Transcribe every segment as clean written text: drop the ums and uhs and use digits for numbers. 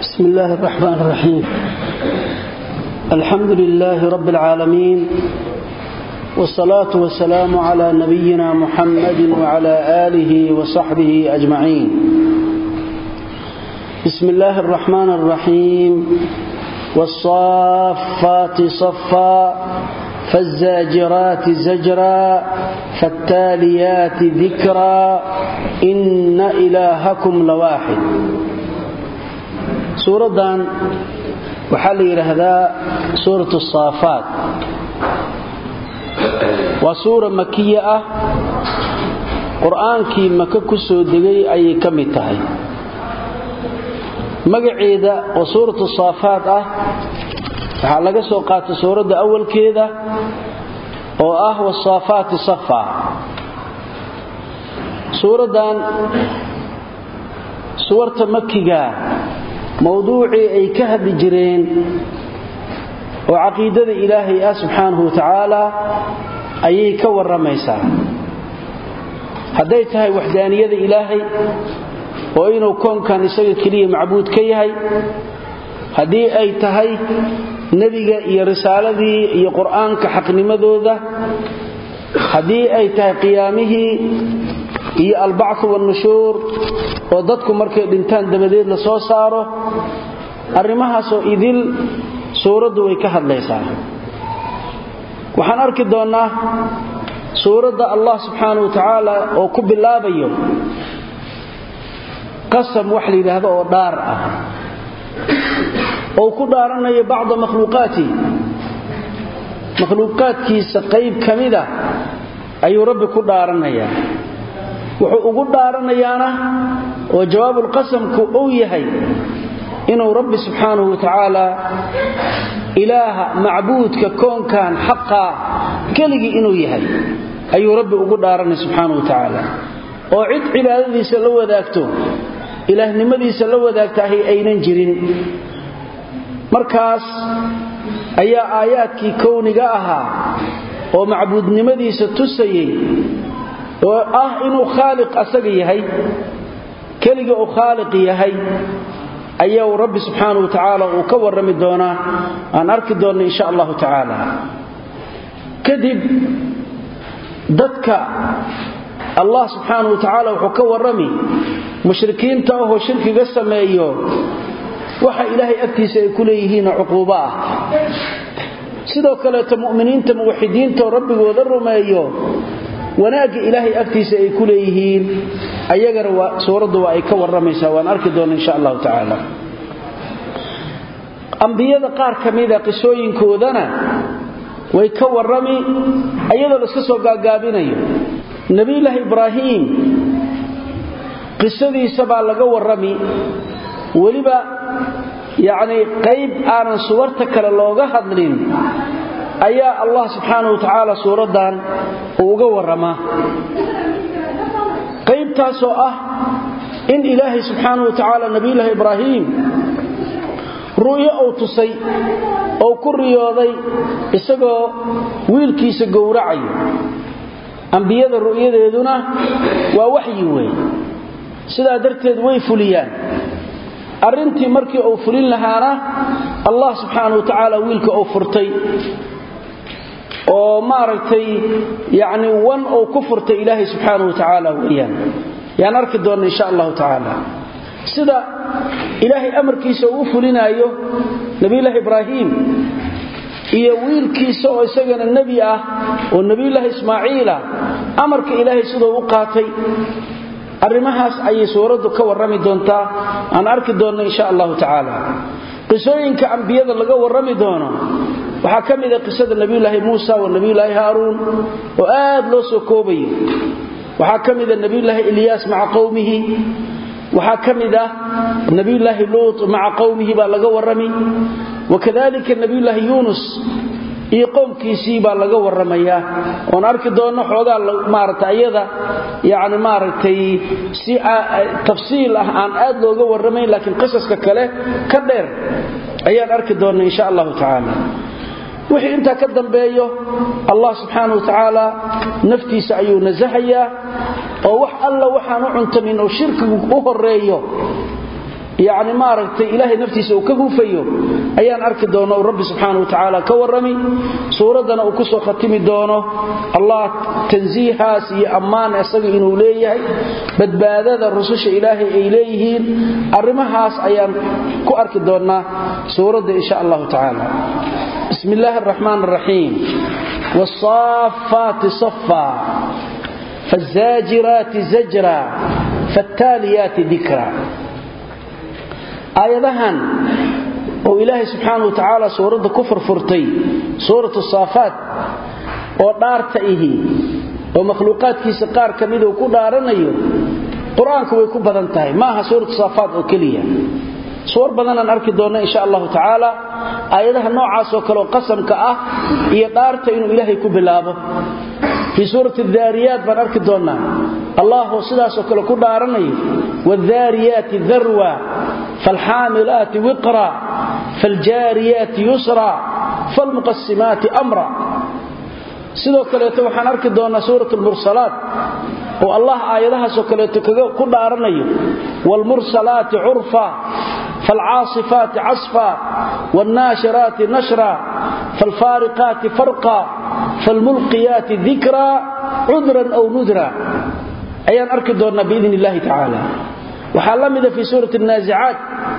بسم الله الرحمن الرحيم. الحمد لله رب العالمين، والصلاة والسلام على نبينا محمد وعلى آله وصحبه أجمعين. بسم الله الرحمن الرحيم. والصافات صفا فالزاجرات زجرا فالتاليات ذكرا إن إلهكم لواحد. سورة وحال يرهدا سورة الصافات، وسورة مكية قرآن كي مكة كسو دقي أي كمتهي مقعيدة. وسورة الصافات waxaa laga soo qaatay suurada awalkeeda oo والصافات صفا. suuradan suurta makiga mawduucii ay ka hadli jireen oo aqeedada Ilaahay subhanahu wa ta'ala ayay ka waramaysaa. haday tahay wahdaaniyada Ilaahay oo inuu koonkan isaga kaliya macbuud ka yahay, hadii ay tahay nabiga iyo risaaladii iyo quraanka xaqnimadooda, hadii ay tahay qiyaamihii iyo al-ba'th wal-nushur oo dadku markay dhintaan dabadeed la soo saaro, arimahaas oo idil suuradu way ka hadlaysaa. waxaan arki doonaa suurada Allah subhanahu wa ta'ala oo ku bilaabayo qasam wax la yiraahdo oo dhaar ah oo ku dhaaranayo bacd makhluuqaadkiisa qayb kamida ayuu Rabbi ku dhaaranaya. wuxuu ugu dhaaranayaana oo jawaabul qasamku uu yahay inuu Rabbi subhanahu wa ta'ala ilaaha macbuudka koonkan xaqa kaligi inuu yahay ayuu Rabbi ugu dhaaranay subhanahu wa ta'ala. oo cid cibaadadiisa la wadaagto ilaahnimadiisa la wadaagtahay aynan jirin. markaas ayaa aayaadkii kowniga ahaa oo macbuudnimadiisa tusayay oo inuu khaaliq asaga yahay, kaliya oo khaaliq yahay, ayaa Rabbi subhanahu wa ta'ala uu ka warrami doonaa. aan arki doona insha Allah ta'ala. kadib dadka Allah subhanahu wa ta'ala wuxuu ka warrami mushrikiinta oo shirkiga sameeyo waxa Ilaahay agtiisa ay ku leeyihiin cuquubo ah. sidoo kale mu'miniinta muwahhidiinta rabbigooda rumeeyo wanaaga Ilaahay agtiisa ay ku leeyihiin ayagana suuradu waa ay ka waramaysaa. waan arki doonaa insha Allah ta'ala. ambiyada qaar kamida qisooyinkoodana way ka warami ayadoo la iska soo gaagaabinayo. nabi ilaahi ibraahim qisadiisa baa laga warami, waliba qayb aanan suwarta kale looga hadlin ayaa Allah subhanahu wa ta'ala suuradan uga warama. qaybtaas oo in Ilaahay subhanahu wa ta'ala nabi ilaahi ibraahim ru'yo uu tusay oo ku riyooday isagoo wiilkiisa gowracayo. ambiyada ru'yadeeduna waa waxyi weey, sidaa darteed way fuliyaan. arintii markii uu fulin lahaana Allah subhanahu wa ta'ala wiilka uu furtay oo wan uu ku furtay Ilaahay subhanahu wa ta'ala weeyaan. yaan arki doona insha Allah ta'ala sida Ilaahay amarkiisa uu fulinayo nabi ilaahi ibraahim iyo wiilkiisa oo isagana nabi ah oo nabi ilaahi ismaaciil amarka Ilaahay sidoo u qaatay. arimahaas ayay suuradu ka warrami doontaa. aan arki doona insha Allah ta'ala. qisooyinka ambiyada laga warrami doono waxa kamida qisada nabi ilaahi Muusa iyo nabi ilaahi Haaruun oo aad loo soo koobay. waxa kamida nabi ilaahi Ilyas ma'a qawmihi, waxa kamida nabi ilaahi Lut ma'a qawmihi baa laga warrami. wakadalika nabi ilaahi Yunus iyo qowmkiisii baa laga waramaya. oo arki doono xoogaa ayada si tafsiil aan aad looga waramayn, laakiin qisaska kale ka dheer ayaan arki doona insha Allah ta'ala. wixii inta ka dambeeyo Allah subhanahu wa ta'ala naftiisa ayuu nazahayaa oo wax alla waxaan u cuntamin oo shirkigu u horeeyo يعني ما رأيت إلهي نفتي سوكه فيه أيان أركي دونه رب سبحانه وتعالى كورمي سورة أكسو ختمي دونه الله تنزيها سي أمان أساقي إنه ليه بدبادة الرسوش إلهي إليه أرمهاس أيان كو أركي دونه سورة إن شاء الله تعالى. بسم الله الرحمن الرحيم. والصافات صفا فالزاجرات زجرا فالتاليات ذكرا. آياتهان وإلهي سبحانه وتعالى سورة كفر فرتي سورة الصافات ودارته ومخلوقات في سقار كميده وكو دارنيو قرآنك ويكو بدنتهي ماها سورة الصافات وكلية سور بدنا نركي دونا إن شاء الله تعالى آياتها نوعا سوكالو قسم كأه إيا دارته إنه إلهي كو بلابه في سورة الذاريات بنركي دونا الله صدا سوكالو كو دارنيو والذاريات ذروة فالحاملات وقرا فالجاريات يسرا فالمقسمات أمرا sidoo kale waxaan arki doonaa suuratul mursalaat oo Allah aayadaha soo kale ku dhaaranayo wal mursalaati urfa fal aasifaati asfa wan naashiraati nashra fal faariqaati farqa fal mulqiyaati dhikra udran aw nudra ayaan arki doonaa biidhnilaahi ta'ala waxa la mid ah fi suuratul naazi'aat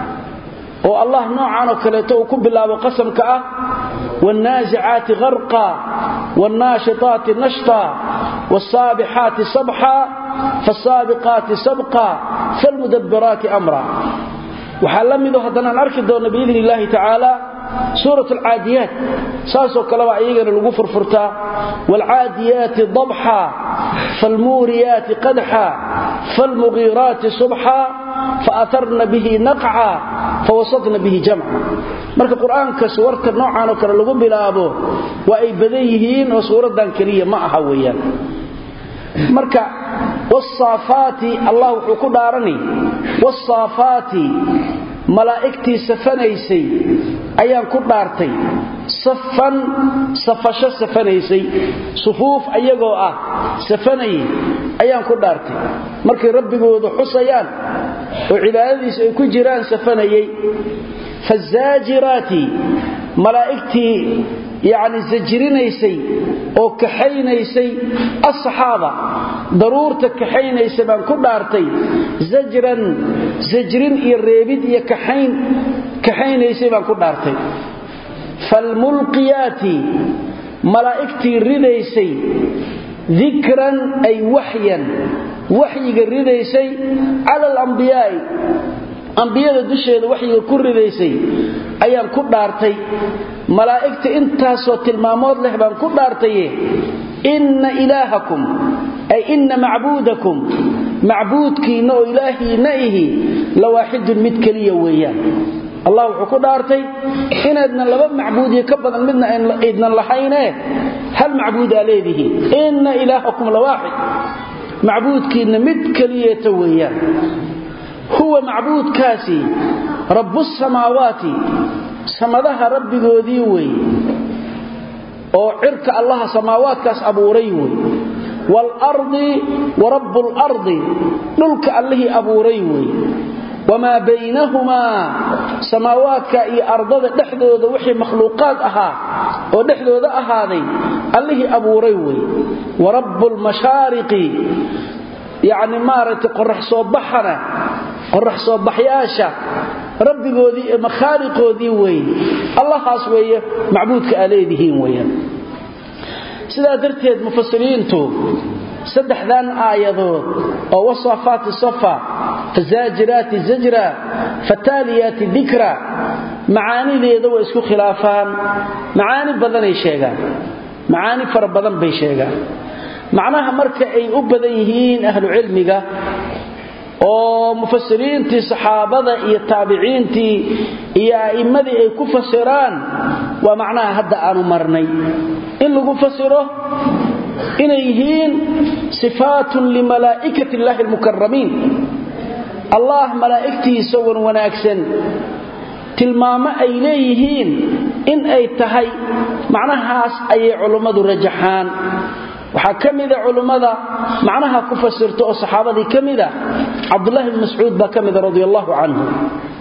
oo Allah noocan oo kale ku bilaabo qasamka ah والنازعات غرقا والناشطات نشطا والصابحات صبحا فالسابقات سبقا فالمدبرات أمرا وحلمدوا هدنا نركي دون بإذن الله تعالى سورة العاديات ساسو كلام أيغان لغو فرفرتا والعاديات ضبحا فالموريات قدحا فالمغيرات صبحا فأثرن به نقعا فوسطن به جمعا marka quraanka suurta noocan oo kale lagu bilaabo waa ay badan yihiin oo suuradan kaliya ma aha weeyaan marka wasafati Allah wuxuu ku dhaarani wasafati malaa'ikti safanaysay ayaan ku dhaartay safan safasho safanaysay sufuuf ayagoo ah safanay ayaan ku dhaartay markay rabbigooda xusayaan oo cibaadadiisa ay ku jiraan safanayay فالزاجرات ملائكتي يعني زجرينيسي او كحينيسي الصحابه ضرورتك كحينيسي بان كدارتي زجرا زجرين يريبيد يا كحينيسي بان كدارتي فالملقيات ملائكتي ريديسي ذكرا اي وحيا وحي ريديسي على الانبياء أنبياء دشيدا وحيga ku ridaysay ayaan ku dhaartay malaa'ikta intaas oo tilmaamood leh baan ku dhaartay inna ilaahakum ay inna ma'buudakum ma'buudkiina oo ilaahina ihi la waahidun mid kaliya weeyaan Allah wuxuu ku dhaartay inaadna laba ma'buudiye ka badan midna aydan lahayne hal ma'buud aleedihi inna ilaahakum la waahid ma'buudkiina mid kaliya weeyaan هو معبود كاسي رب السماوات سمدها رب جودي وي او عرك الله سماوات كاس ابوري وي والارض ورب الارض دلك الله ابوري وي وما بينهما سماوات اي ارض دخدوده وحي مخلوقات اها او دخدوده اهادي الله ابوري وي ورب المشارق يعني مارت قرح صوبحنا قرح صوبحياشا ربي قودي مخالق قودي وي الله خاص وي معبودك آليدهين وي سيدا درتيد مفسرين تو سدح ذان آيادود أو وصفات الصفا فالزاجرات الزجرة فالتاليات الذكرى معاني ليدو اسكو خلافان معاني بدن يشيغان معاني فربضن بيشيغان معناها marka ay u badan yihiin ahlu cilmiga oo mufassiriintii saxaabada iyo taabiciintii iyo a'imadii ay ku fasiraan waa macnaha hadda aanu marnay in lagu fasiro inay yihiin sifaatun li malaa'ikati Allahi al-mukarramin Allah malaa'iktiisa wanaagsan tilmaamo ay leeyihiin in ay tahay macnahaas ay culimadu rajaxaan waxa kamida culimada macnaha ku fasirto oo saxaabadii kamida Abdullah ibn Mas'ud ba kamida radiyallahu anhu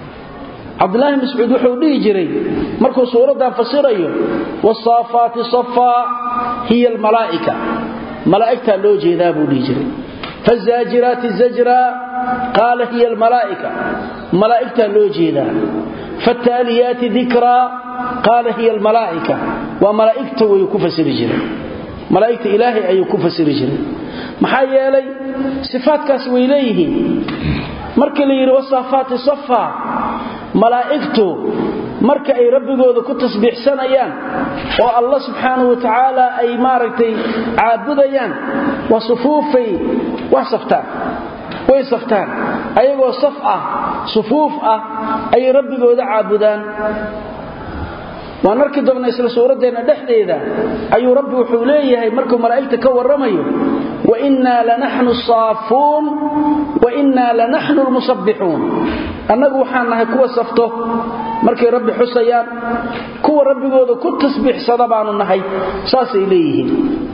Abdullah ibn Mas'ud wuxuu dhihi jiray markuu suuradan fasirayo was-saafati safa hiya al-malaa'ika malaa'ikta loo jeedaa buu dhihi jiray faz-zaajirati zajra qala hiya al-malaa'ika malaa'ikta loo jeedaa fat-taaliyati dhikra qala hiya al-malaa'ika wa malaa'iktu way ku fasiri jiray malaa'ikta ilaahi ayuu ku fasiri jiray maxaa yeelay sifaadkaas way leeyihiin markii la yiri was-saafati safa malaa'iktu marka ay rabbigooda ku tasbiixsanayaan oo Allah subhanahu wa ta'ala ay maaragtay caabudayaan wasufufay wasaftaan way saftaan ayagoo saf ah sufuuf ah ay rabbigooda caabudaan waan arki doonaa isla suuradeena dhexdeeda ayuu rabbi wuxuu leeyahay markuu malaa'ikta ka waramayo wa inna lanahnu as-saafun wa inna lanahnu al-musabbihun annagu waxaan nahay kuwa safto markay rabbi xusayaan kuwa rabbigooda ku tasbiixsada baanu nahay saasay leeyihiin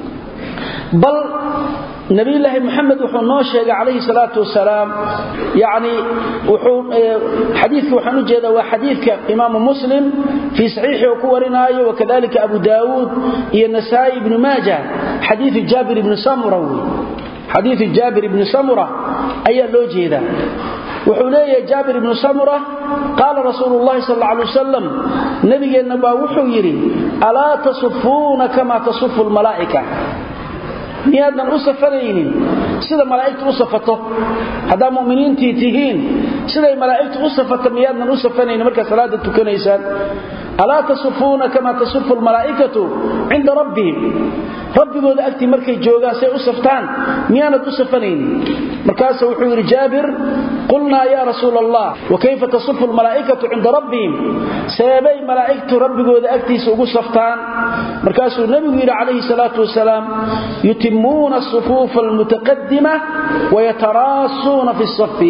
bal nabi ilaahi maxamed wuxuu noo sheegay calayhi salaatu wasalaam yaani wuxuu xadiiska waxaan u jeedaa waa xadiiska imaam muslim fi sahihi oo ku warinaayo wakadalika abu daawud iyo nasaa'i ibn maajah xadiis jaabir ibn samura xadiis jaabir ibn samura ayaa loo jeedaa wuxuu leeyahay jaabir ibn samura qala rasuulullah sallallahu alayhi wasallam nabigeena baa wuxuu yiri ala tasufuna kama tasuffu al malaa'ika miyaadan u safaraynin sida malaa'iktu u safato hada muuminiintii tihiin sida malaa'iktu u safato miyaadan u safaraynin marka salaada tukanaysaan ala tasufuna kama tasuffu al malaa'ikatu 'inda rabbihim rabbigooda agti markay joogaan say u saftaan miyaanad u safaraynin markaas wuxuu yiri jaabir qulna ya rasuulallah wa kayfa tasuffu al malaa'ikatu 'inda rabbihim sabay malaa'iktu rabbigooda agtiisa ugu saftaan markaas nabigu yiri calayhi salaatu wasalaam يتمون الصفوف المتقدمة ويتراصون في الصف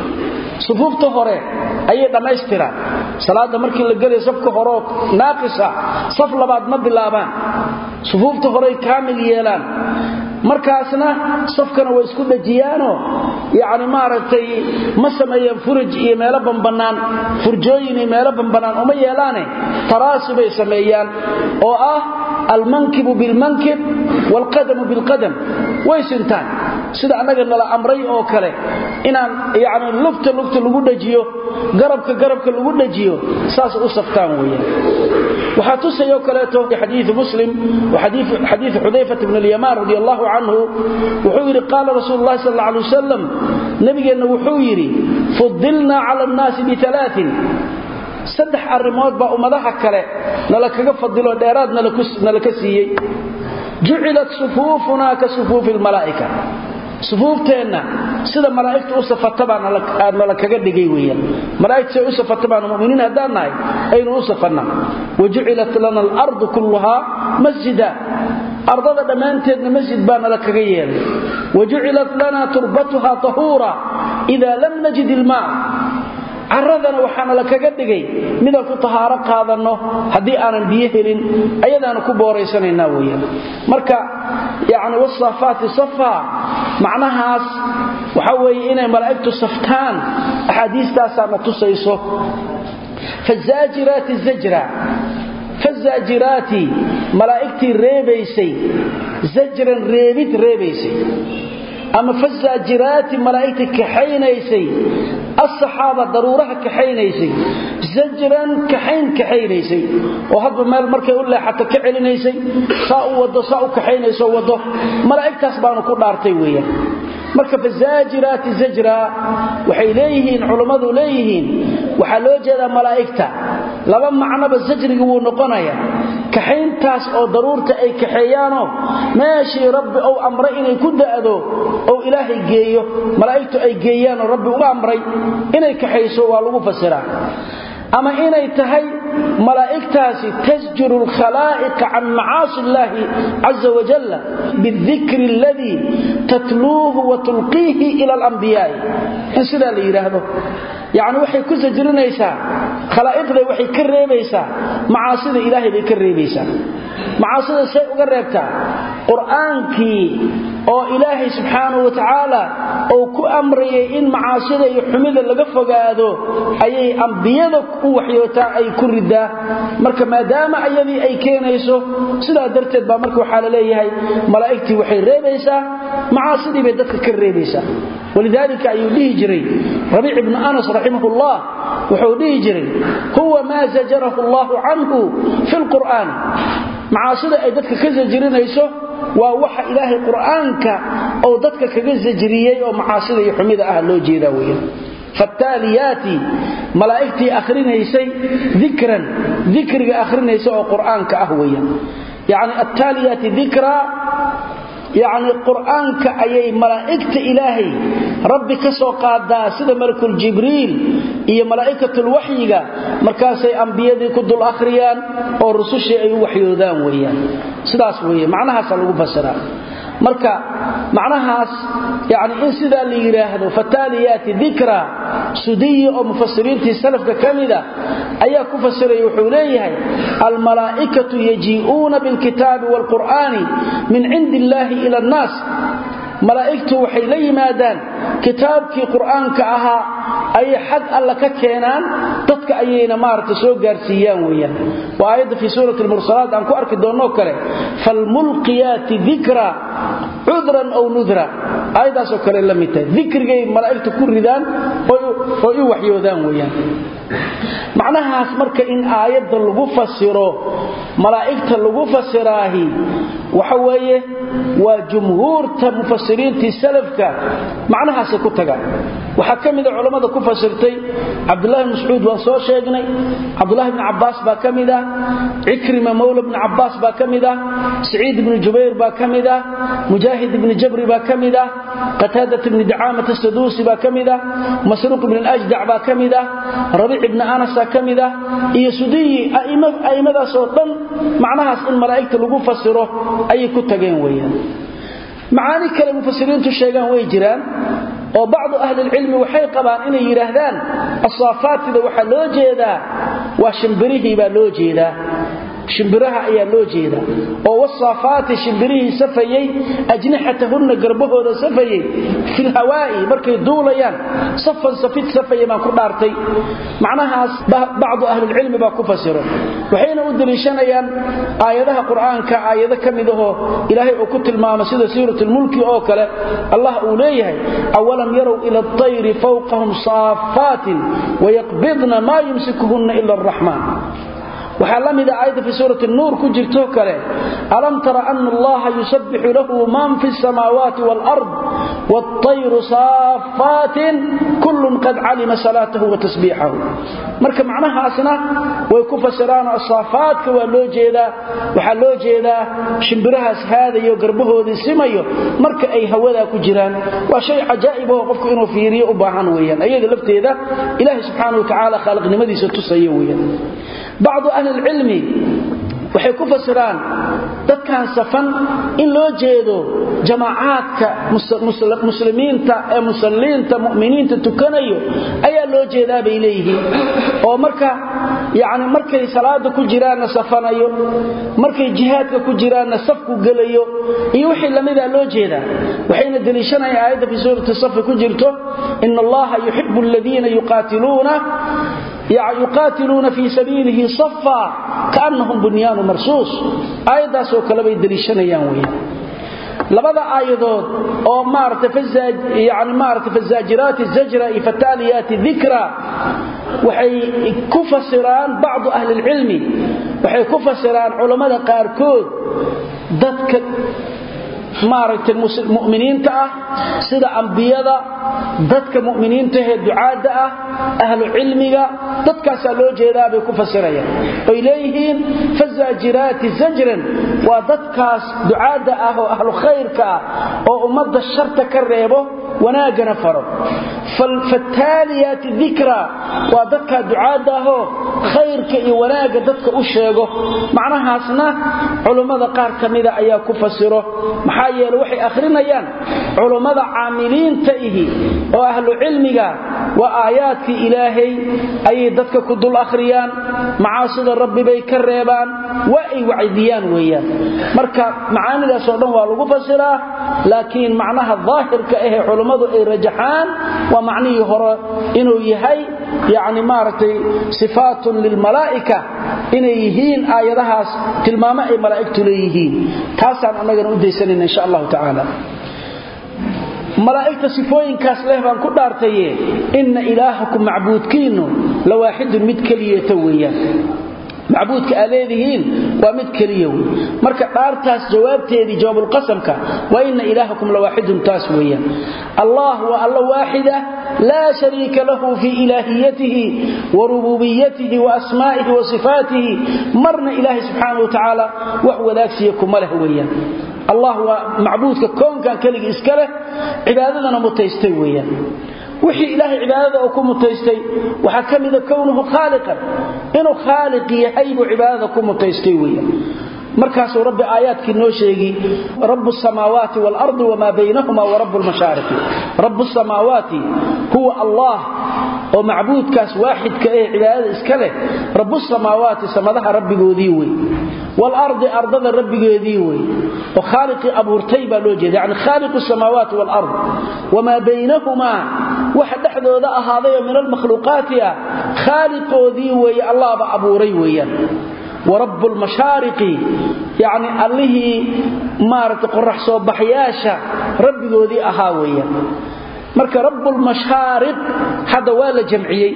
صفوف تهره أي دمايسترا صلاة مركي لقري صفك هروك ناقصة صف لبعض مد اللابان صفوف تهره كامل يلان markaasna safkana way isku dhajiyaano yaani maaragtay ma sameeyeen furaj iyo meelo banbanaan furjooyin iyo meelo banbanaan uma yeelaane taraasib ay sameeyaan oo ah المنكب بالمنكب والقدم بالقدم ويسنتان sida anaga nala amray oo kale inaan yaani lugta lagu dhajiyo garabka lagu dhajiyo saas u saftaan weeyaan waxa tusayo kale to xadiis muslim wa xadiis hudayfa ibn al-yaman radiyallahu anhu wuxuu yiri qala rasuulullah sallallahu alayhi wasallam nabigeena wuxuu yiri fudilna ala an-nas bi thalathin saddex arimood baa umadaha kale nala kaga fadilo dheeraad nala ka siiyay ju'ilat sufufuna ka sufufil malaa'ika sufuufteena sida malaa'iktu u safataba nala kaga dhigay weeyaan malaa'iktu u safataba muuminiin hadanaay aynu u safanaa waju'ilat lana al-ardu kullaha masjida ardada dhamaanteedna masjid baa nala kaga yeelay waju'ilat lana turbatuha tahura idha lam najid al-ma' aradana waxaana la kaga dhigay midaan ku tahaaro qaadano hadii aanan biyo helin ayadana ku booreysanayna weeyaan marka yaani wasafati safa macnahaas waxa weeye inay malaa'iktu saftaan ahadiistaas ama tusayso fazajirati zajra fazajirati malaa'ikti reebaysay zajran reebaysay ama fazajirati malaa'ikti kaxaynaysay الصحابه ضرورها كحينيسي زجرا كحينيسي وهذا مال markay u leexato ka celinaysay saa u kaxaynayso wado malaa'iktaas baanu ku dhaartay weeyaan marka fazajirati zajra waxay leeyihiin culimadu leeyihiin waxa loo jeedaa malaa'ikta laba macnaba zajriga wuu noqonaya kaxayntaas oo daruurta ay kaxeeyaano meeshii rabbi oo amray inay ku daado oo ilaahay geeyo malaa'iktu ay geeyaan rabbi u amray inay kaxayso waa lagu fasiraa ama inay tahay malaa'iktaasi tasjuru al-khalaa'iq an ma'asi Allah azza wa jalla bidhikri alladhi tatluhu wa tulqihi ila al-anbiya in sida la yiraahdo yaani waxay ku sajrinaysaa khalaa'iqda waxay ka reebaysaa macaasida ilaahay bay ka reebaysaa macaasida say uga reebtaa quraankii oo ilaahay subxaanahu wa tacaala oo ku amrayay in macaasida iyo xumida laga fogaado ayay ambiyada u waxyootaa ay ku ridaa marka maadaama ayadii ay keenayso sidaa darteed baa marka waxaa la leeyahay malaa'igtii waxay reebaysaa macaasidii bay dadka ka reebaysaa walidaalika ayuu dhihi jiray Rabi' ibn Anas rahimahullah wuxuu dhihi jiray huwa ma zajarahu Allah anhu fil Qur'an macaasida ay dadka ka zajirinayso waa waxa ilaahay quraanka oo dadka kaga zajiriyay oo macaasida iyo xumida ah loo jeedaa weeyaan fataaliyati malaa'ikti akhrinaysa dhikran dhikriga akhrinaysa oo quraanka ah weeyaan yaani ataaliyati dhikra يعني القرآن كأي ملائكة إلهي ربي كسو قادا سيدا ملك الجبريل إيا ملائكة الوحي مركاسي أنبياء كد الأخريان أو رسوشي أي وحي ذان ويان سيداس ويان معناها سألوه فسرا مركا معناها يعني إن سيدا اللي يراهدو فتاليات ذكرى سدية أو مفسرين السلف كاملة أيها كفسر يحوليه الملائكة يجيئون بالكتاب والقرآن من عند الله إلى الناس ملائكته وحي لي مادان كتابك قرآنك أها أي حد ألا ككينان تدك أيين مارت سوء قارسيان ويان وآيات في سورة المرسلات أنكو أركي دونوك له فالملقيات ذكرى عذرا أو نذرا آيات سوكرا لميتا ذكر جاي ملائكته كردان ويوحيو ذان ويان معناها اسمرك إن آيات لغو فسره ملائكته لغو فسراهي وحويه وجمهور مفسرين السلفك معناها سكتغا waxa kamid culimada ku fasirtay Abdullah ibn Mas'ud waa soo sheegnay Abdullah ibn Abbas baa kamida Ikrima mawla ibn Abbas baa kamida Sa'id ibn Jubayr baa kamida Mujahid ibn Jabr baa kamida Qatada ibn Du'amah as-Sadusi baa kamida Masruq ibn al-Ajda' baa kamida Rabi' ibn Anas baa kamida iyo Sudii aimadaas oo dhan macnahaas in malaa'ikta lagu fasiro ay ku tageen weeyaan معاني كلام مفسرين تشيغان way jiraan oo بعض اهل العلم waxay qabaan inay yiraahdaan as-safat waxa loo jeedaa waa shimbirihi baa loo jeedaa shimbiraha ayaa loo jeedaa oo wasafat shimbirihi safayay ajnihatahunna garbahooda safayay fil hawaa'i markay duulayaan safan safit safayay ma ku dhaartay macnahaas بعض اهل العلم baa ku fasiro waxayna u dilishanayaan aayadaha quraanka aayada kamidaho ilaahay uu ku tilmaamay sida suuratul mulk oo kale Allah uu leeyahay awalam yaraw ila at-tayri fawqahum saffatin wa yaqbidna ma yumsikuhunna illa ar-rahman وحلمد آية في سورة النور كجرتو كله ألم تر أن الله يسبح له من في السماوات والأرض والطير صافات كل قد علم صلاته وتسبيحه مركب معناها أسنا ويكفسران الصافات كوالو جيدا وحلو جيدا شمبرها هذا يقربه ذي سميه مركب أي هوذا كجران وشيء عجائب وقفك إنه في ريء أباهان ويان أيضا لفتي ذا إله سبحانه وتعالى خالق نمدي ستسيه ويان بعض أهل العلم waxay ku fasiraan dadkan safan in loo jeedo jamaacaadka muslimiinta ee musalliinta mu'miniinta tukanayo ayaa loo jeedaa bay leeyihiin oo marka yaani markay salaada ku jiraan safanayo markay jihaadka ku jiraan safku galayo iyo wixii lamida loo jeedaa waxayna daliishanay aayada fi suurati saf ku jirto inna allaha yuhibbu alladhina يقاتلون في سبيله صفا كأنهم بنيان مرصوص آيات سو كلا bay daliishanayaan weeyaan labada aayadood oo maarta fazajirat az-zajra fataliyat dhikra waxay ku fasiraan بعض اهل العلم waxay ku fasiraan culimada qaar kood dadka maaragtay mu'miniinta ah sida anbiyada dadka mu'miniinta ee ducaada ah ahlu cilmiga dadkaas loo jeedaa bay ku fasirayaan oo ilayhiin fazajirati zajran wa dadkaas ducaada ah oo ahlu khayrka oo ummadda sharta ka reebo wanaagana faro falfataliyat dhikra wa dadka ducaada ah oo khayrka iyo wanaaga dadka u sheego macnahaasna culimada qaar kamida ayaa ku fasiro maxaa yeelay waxay akhrinayaan culimada caamiliinta ihi oo ahlu cilmiga wa aayaadki ilaahay ay dadka ku dul akhriyaan macaasida rabbi bay ka reebaan wa ay wacdiyaan weeyaan marka macaanidaas oo dhan waa lagu fasiraa laakiin macnaha daahirka ah culimadu ay rajaxaan waa macnihii hore inuu yahay yaani maartay sifaatun lil malaa'ika inay yihiin aayadahaas tilmaamo ay malaa'iktu leeyihiin taasaan anagana u deysanayna insha Allah ta'ala malaa'ikta sifooyinkaas leh baan ku dhaartaye inna ilaahakum ma'buudkiinu la waahidun mid kaliya weeyaan معبودك أليذهين ومد كليو مركا دارتاس جوابتي جواب القسمك وإن إلهكم لواحد تاسويا الله هو الله واحدة لا شريك له في إلهيته وربوبيته وأسمائه وصفاته مرنا إله سبحانه وتعالى وهو ذاك سيكم ملهويا الله هو معبودك كون كان كلي إسكاله عبادتنا متيستويا وحي إلهي عبادته أكون متيستي وحكم إذا كونه خالقا إنه خالق يحيب عبادته أكون متيستيويا مركز رب آياتك النوشيقي رب السماوات والأرض وما بينهما ورب المشارق رب السماوات هو الله ومعبود كاس واحد كأي عبادة إسكاله رب السماوات سمدها ربي قوديوي والأرض أرضنا ربي قوديوي وخالق أبو رتيبة لوجد يعني خالق السماوات والأرض وما بينهما واحد أحد هذا من المخلوقات خالق قوديوي الله أبو ريويا ورب المشارق يعني الله مارت قرح صباحياشا ربي قودي أهاويا مرك رب المشارق هذا ولا جمعيي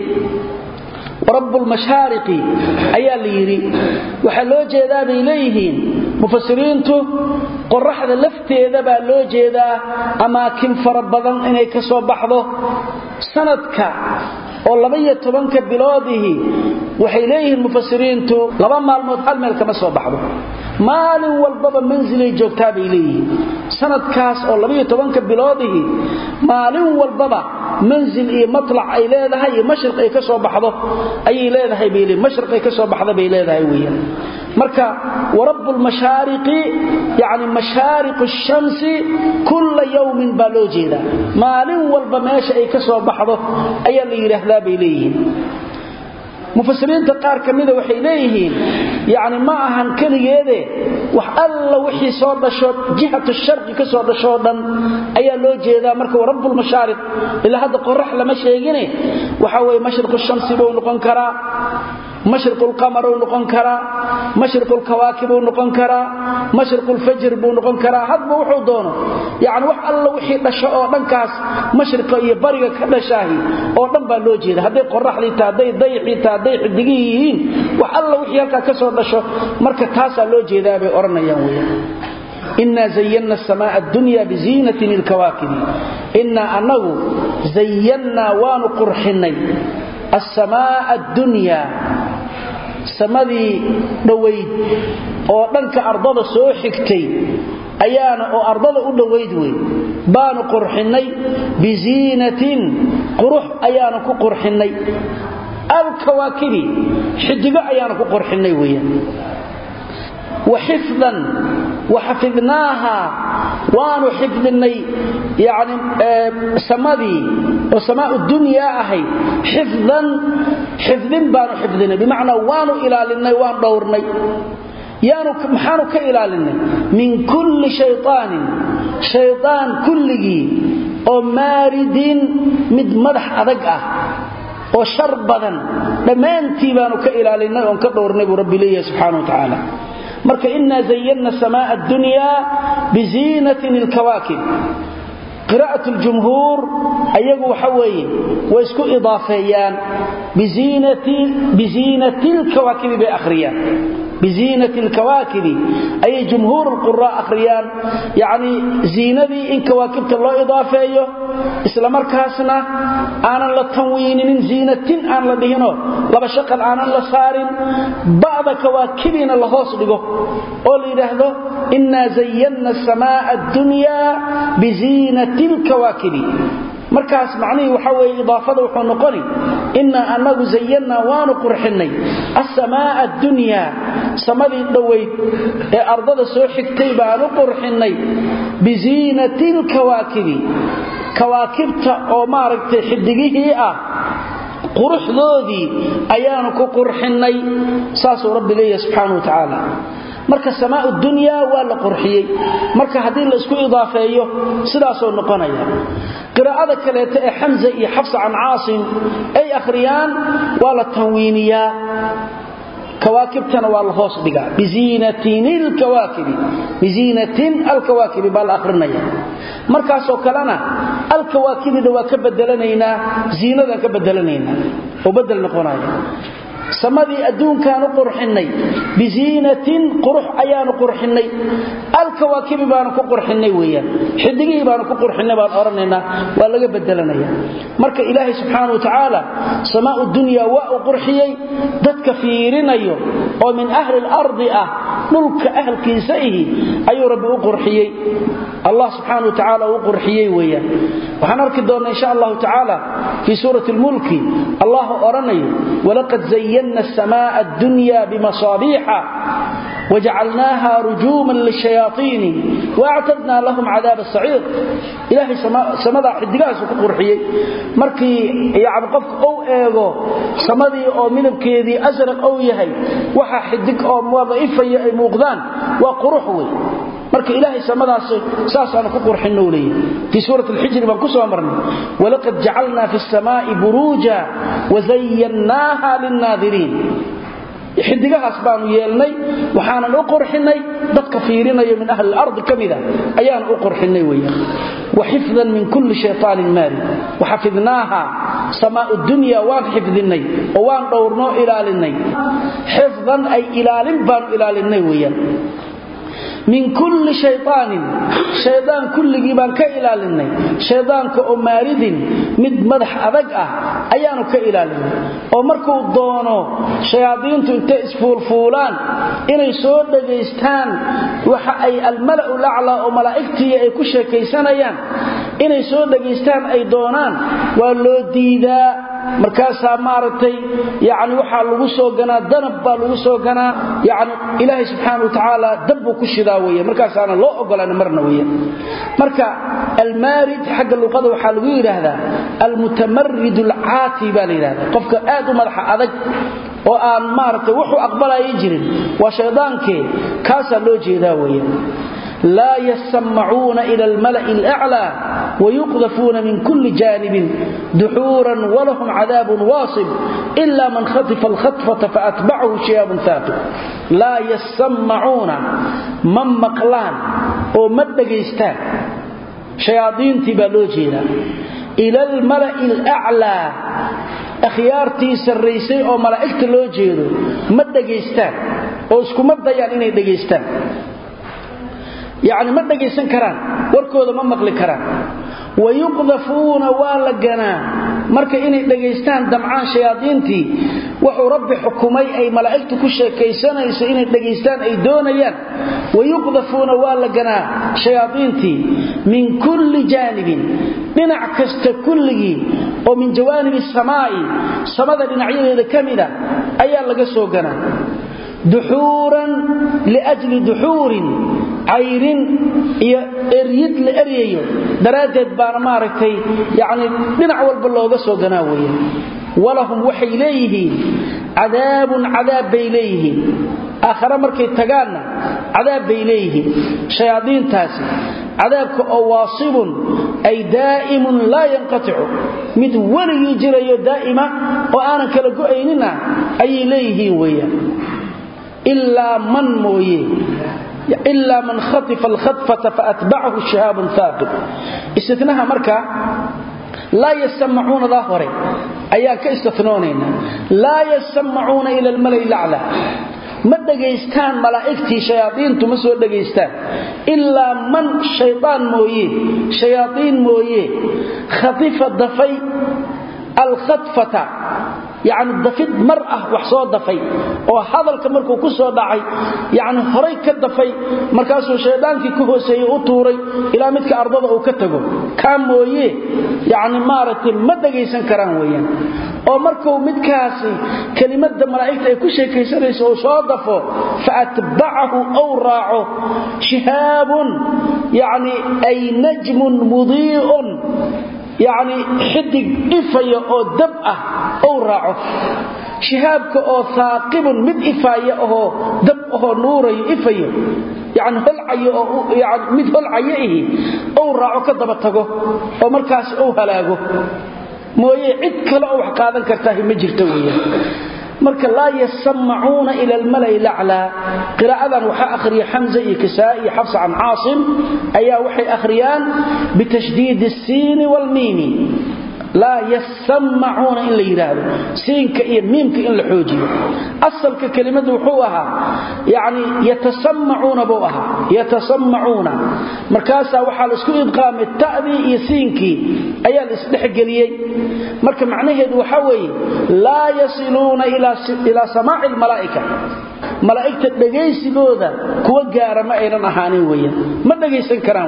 ورب المشارق أيا ليري وحلو جيدا بإليهين مفسرينته قرح ذا لفتي ذا بألو جيدا أماكن فربضا إني كسو بحضه سندك والله tobanka biloodihi waxay leeyihiin mufasiriintu laba maalmood hal meel kama soo baxdo maalin walba manzilay joogtaa bay leeyihiin sanadkaas oo 12 biloodihi maalin walba manzil iyo matlac ay leedahay iyo mashriq ay ka soo baxdo ay leedahay bay leeyihiin mashriq ay ka soo baxdo bay leedahay weeyaan marka warabbul mashariqi yaani mashariqus shamsi kull yawmin balojida maalin walba meesha ay ka soo baxdo ayaa la yiraahdaa bay leeyihiin mufasiriinta qaar kamida waxay leeyihiin yaani ma ahan kaligeede wax alla wixii soo dhasho jihatu sharqi ka soo dhasho dhan ayaa loo jeedaa marka rabbul mashariq ila hada qorrax lama sheegine waxa way mashriqu shamsi buu noqon karaa مشرق القمر ونقن كرا مشرق الكواكب ونقن كرا مشرق الفجر ونقن كرا هذا وحو دونه يعني wax alla wixii dhasho oo dhankaas mashriqa iyo bariga ka dhashahay oo dhan baa loo jeedaa haday qorraxdii taaday dayxii taaday xidigiin wax alla wixii halka ka soo dhasho marka taas loo jeedaa bay oranayaan weeyaan inna zayyana as-samaa ad-dunya bi zinatin al-kawaakib inna anagu zayyana wa nuqurhinay as-samaa ad-dunya samadii dhaweyd oo dhanka ardada soo xigtay ayaana oo ardada u dhaweyd way baan qurxinay bi zinatin qurux ayaana ku qurxinay al-kawaakibi xidiga ayaana ku qurxinay weeyaan وحفظا وحفظناها وانو حفظني يعني سمادي وسماء الدنيا اهي حفظا بانو حفظنا بمعنى وانو الالني وان دورني يانو محانو كإلالني من كل شيطان كلغي او مارد مد مدح ادق او شر بدن دمانتي بانو كإلالني اون كدورني ربي ليه سبحانه وتعالى marka inna zayyana samaa ad-dunya bi zinatin al-kawaakib qira'atu al-jumhur ayagu waxa weeye way isku idaafeeyaan bi zinati al-kawaakib bi akhriyaan بزينة الكواكب أي جمهور القراء أخريان يعني زينة إن كواكبت الله إضافيه إسلام مركاسنا آنا للتنوين من زينة آنا لديهنه لبشقل آنا لصار بعض كواكبنا لهوص لقه قولي لهذا إنا زينا السماء الدنيا بزينة الكواكب markaas macnaheedu waxa weeye idaafada wuxuu noqoni inna anagu zayyana waanu qurxinay as-samaa ad-dunya samadii dhaweyd ee ardada soo xigtay baanu qurxinay bi zinatil kawaakibi kawaakibta oo maaragtay xidigihii ah quruxdoodii ayaanu ku qurxinay saasoo rabbi leeyahay subhanahu wa ta'ala marka samaa'u dunya waa la qurxiyay marka hadii la isku idaafeeyo sidaas oo noqonaya qiraa'ada kale ee Hamza iyo Hafs an Aasim ay akhriyaan waa la tanwiiniya كواكبتنا والله بقى بزينتين الكواكب بزينة الكواكب بالآخرين مركاسو كلنا الكواكب دوا كبدلنينا زينة كبدلنينا وبدل نقونايا سمدي أدون كانوا قرحني بزينة قرح أيان قرحني الكواكب بانكو قرحني ويا حدقي بانكو قرحني بان أرننا ولا بدلنا مرك إلهي سبحانه وتعالى سماء الدنيا وقرحيي ضد كثيرين أيوه ومن أهل الأرض ملك أهل كنسائه أي رب قرحيي الله سبحانه وتعالى وقرحيي ويا وحنركض دورنا إن شاء الله تعالى في سورة الملك الله أرني ولقد زينا السماء الدنيا بمصابيح وجعلناها رجوما للشياطين واعتدنا لهم عذاب السعير إلهي سمدا حدقاس وقرحيي مركي يعني قفك أو إيغو سمدي أو منبكيدي أزرق أو يهي وحا حدق أو موضعيف موقدان وقرحوي marka ilaahay samadaas saasana ku qurxinoo leeyahay fi suurat al-hijr baan ku soo marnay walaqad ja'alna fi as-samaa'i buruja wa zayyanaha lin-naadiriin xidigahaas baanu yeelnay waxaana u qurxinay dadka fiirinayo min ahli al-ard kamida ayaan u qurxinay weeyaan wa hifdhan min kulli shaytaanin maari wa hafidnaha samaa'u dunya wa hifdhinay oo waan dhowrno ilaalinay hifdhan ay ilaalin baan ilaalinay weeyaan من كل شيطان كل جبان كإلالنا شيطان كأمارد مد مدح أذقه أيانو كإلالنا ومركو الضوانو شياطين تنتأسفوا الفولان إن يسود جيستان وحأي الملأ الأعلى وملائكتي أي كشة كيسان أيان إن يسود جيستان أي دونان ولو ديدا markaasa maartay yaani waxa lagu soo ganaa danab baa lagu soo ganaa yaani ilaahay subhanahu wa ta'ala dabbu ku shidaa weeye markaasaana loo ogolaan marna weeye marka al-marid xagga luqada waxa lagu yiraahdaa al-mutamarrid al-aati baa yiraahdaa qofka aad u madax adag oo aan maartay wuxuu aqbalay jirin waa shaydaanke kaasa loo jeedaa weeye لا يسمعون إلى الملأ الأعلى ويقذفون من كل جانب دحورا ولهم عذاب واصب إلا من خطف الخطفة فأتبعه شهاب ثاقب لا يسمعون من مقلان ومدقيستان شياطين تبالوجينا إلى الملأ الأعلى أخيارتي سريسي أو ملائكة لوجينا مدقيستان واسكو مدقيان إني دقيستان يعني ما دغيسن كران warkooda ma maqli karaan wayuqdafuna walagana marka inay dhageystaan damcaan shayaadiintii wuxuu rabbi xukumay ay malaa'iktu ku sheekaysanayso inay dhageystaan ay doonayaan wayuqdafuna walagana shayaadiintii min kulli janibin dhinac kasta kulligi oo min jawaanibi samaa'i samada dhinacyadeeda kamida ayaa laga soo ganaa دحورا لأجل دحور عير إريد لأريو درادت بارماركي يعني بنع والبلوغة سوغناوية ولهم وحي إليه عذاب إليه آخر مركي تقالنا عذاب إليه شياطين تاسي عذابك أواصب أي دائم لا ينقطع مدول يجري دائما وأنا كالقائننا أي إليه ويا إلا من خطف الخطفة فأتبعه الشهاب ثاقب استثناها مركا لا يسمعون ظاهرين أيها كاستثنونين لا يسمعون إلى الملأ الأعلى ما دغيستان ملائكتي شياطين تمسو دغيستان إلا من شياطين مويه خطف الضفي الخطفة يعني الضفيد مرأة وحصو ضفي وهذا الكمركو كسو دعي يعني هري كدفي مركاسو شيطانكي كهوسي او توري الى مدك ارضده او كتغو كان مويه يعني مارتي ما دغيسن كران ويان oo markuu midkaasi kelimada malaa'ikta ay ku sheekaysanayso oo soo dafo faatba'ahu aw ra'u shihabun yani ay najmun mudhi'un يعني حدق إفاية أو دبأة أو راعه شهابك أو ثاقب مد إفاية أو دبأه نوري إفاية يعني mid holcaye oo raaco ka daba tago oo markaas oo halaago mooyee cid kale oo wax qaadan kartaa ma jirto weeyaan marka la yasma'una ila al-mala'i al-a'la qira'adan waxa akhriya Hamza iyo Kisaa'i Hafs an Aasim ayaa waxay akhriyaan bitashdid as-sin wal-mim لا يسمعون إلا يراد سينك إيه ميمك إلا حوجيه أصل كلمة وحوها يعني يتسمعون بوها يتسمعون مركاسا وحال اسكو إدغام التأذي يسينك أيها الإصدحق لي مركا معناه وحوي لا يصلون إلى سماع الملائكة ملائكة دقيس لوذا كوجار ما أيضا أحاني ويا ما دقيس كرام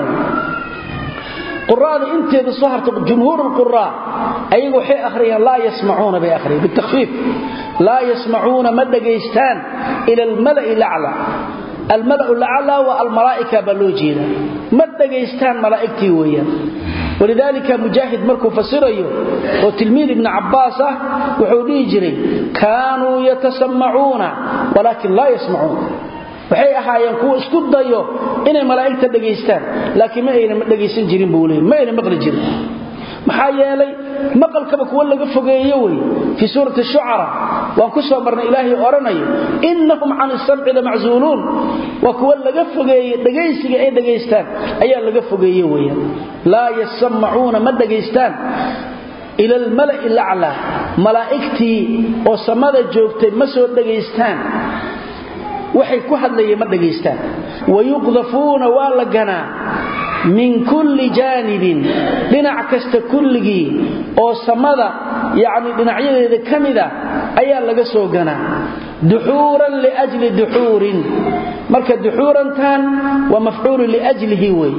قراء انت بصهرت جمهور القراء ايغو خي اخريا لا يسمعون باخري بالتخفيف لا يسمعون مدغيستان الى الملأ الاعلى الملأ الاعلى والملائكه بلوجينا مدغيستان ملائكتي ويا ولذلك مجاهد مركو فسريه وتلميذ ابن عباس وحولي جري كانوا يتسمعون ولكن لا يسمعون waxay ahaayeen kuwa isku dayo inay malaa'ikta dhageystaan laakiin ma ayna dhageysan jirin buulay ma ayna maqli jirin maxaa yeelay maqalkaba kuwa laga fogeeyo way fi suurati ash-shu'ara waan ku soo marnay ilaahi oranayo innahum 'an as-sam'i lama'zulun wa kuwa laga fogeeyo dhageysiga ay dhageystaan ayaa laga fogeeyo weeyaan la yasma'una ma dhageystaan ila al-mala'i al-a'la malaa'ikti oo samada joogtay ma soo dhageystaan waxay ku hadlayeen ma dhageystaan wayuqdafuna wala gana min kulli janibin dhinac kasta kulligi oo samada yaani dhinacyadeeda kamida ayaa laga soo ganaa duhuran li ajli duhurin marka duhuran tan wa maf'ul li ajlihi way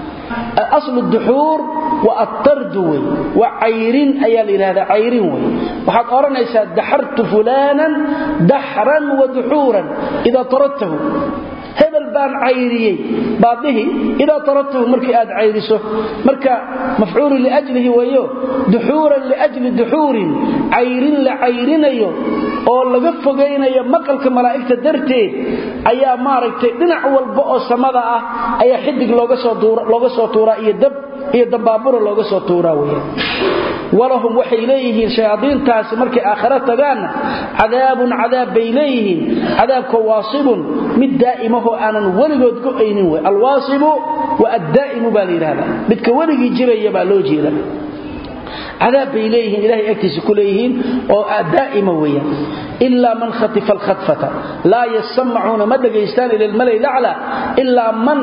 أصل الدحور والطرد وعيرين أيال هذا عيرين وحد أرنا يساد دحرت فلانا دحرا ودحورا إذا طردته هذا البان عيري بعضه إذا طردته مركي آد عيرسه مركا مفعول لأجله ويو دحورا لأجل دحور عيرين لعيرين أيو oo laga fogeeynayo maqalka malaa'ikta darteed ayaa maaragtay dhinac walba oo samada ah ayaa xidig looga soo tuura iyo dambaaburo looga soo tuura weeyaan walahum waxay leeyihiin shayaadiintaas markay aakhira tagaan cadaab bayleeyihiin cadaabka waasibun mid daaimaho aanan waligood go'aynin way alwaasibu wa ad-daa'imu balirada midka waligi jiraya baa loo jeeda عذاب إليهم إلهي أكتس كليهم دائما ويا إلا من خطف الخطفة لا يسمعون مدى جيستان إلى الملأ الأعلى إلا من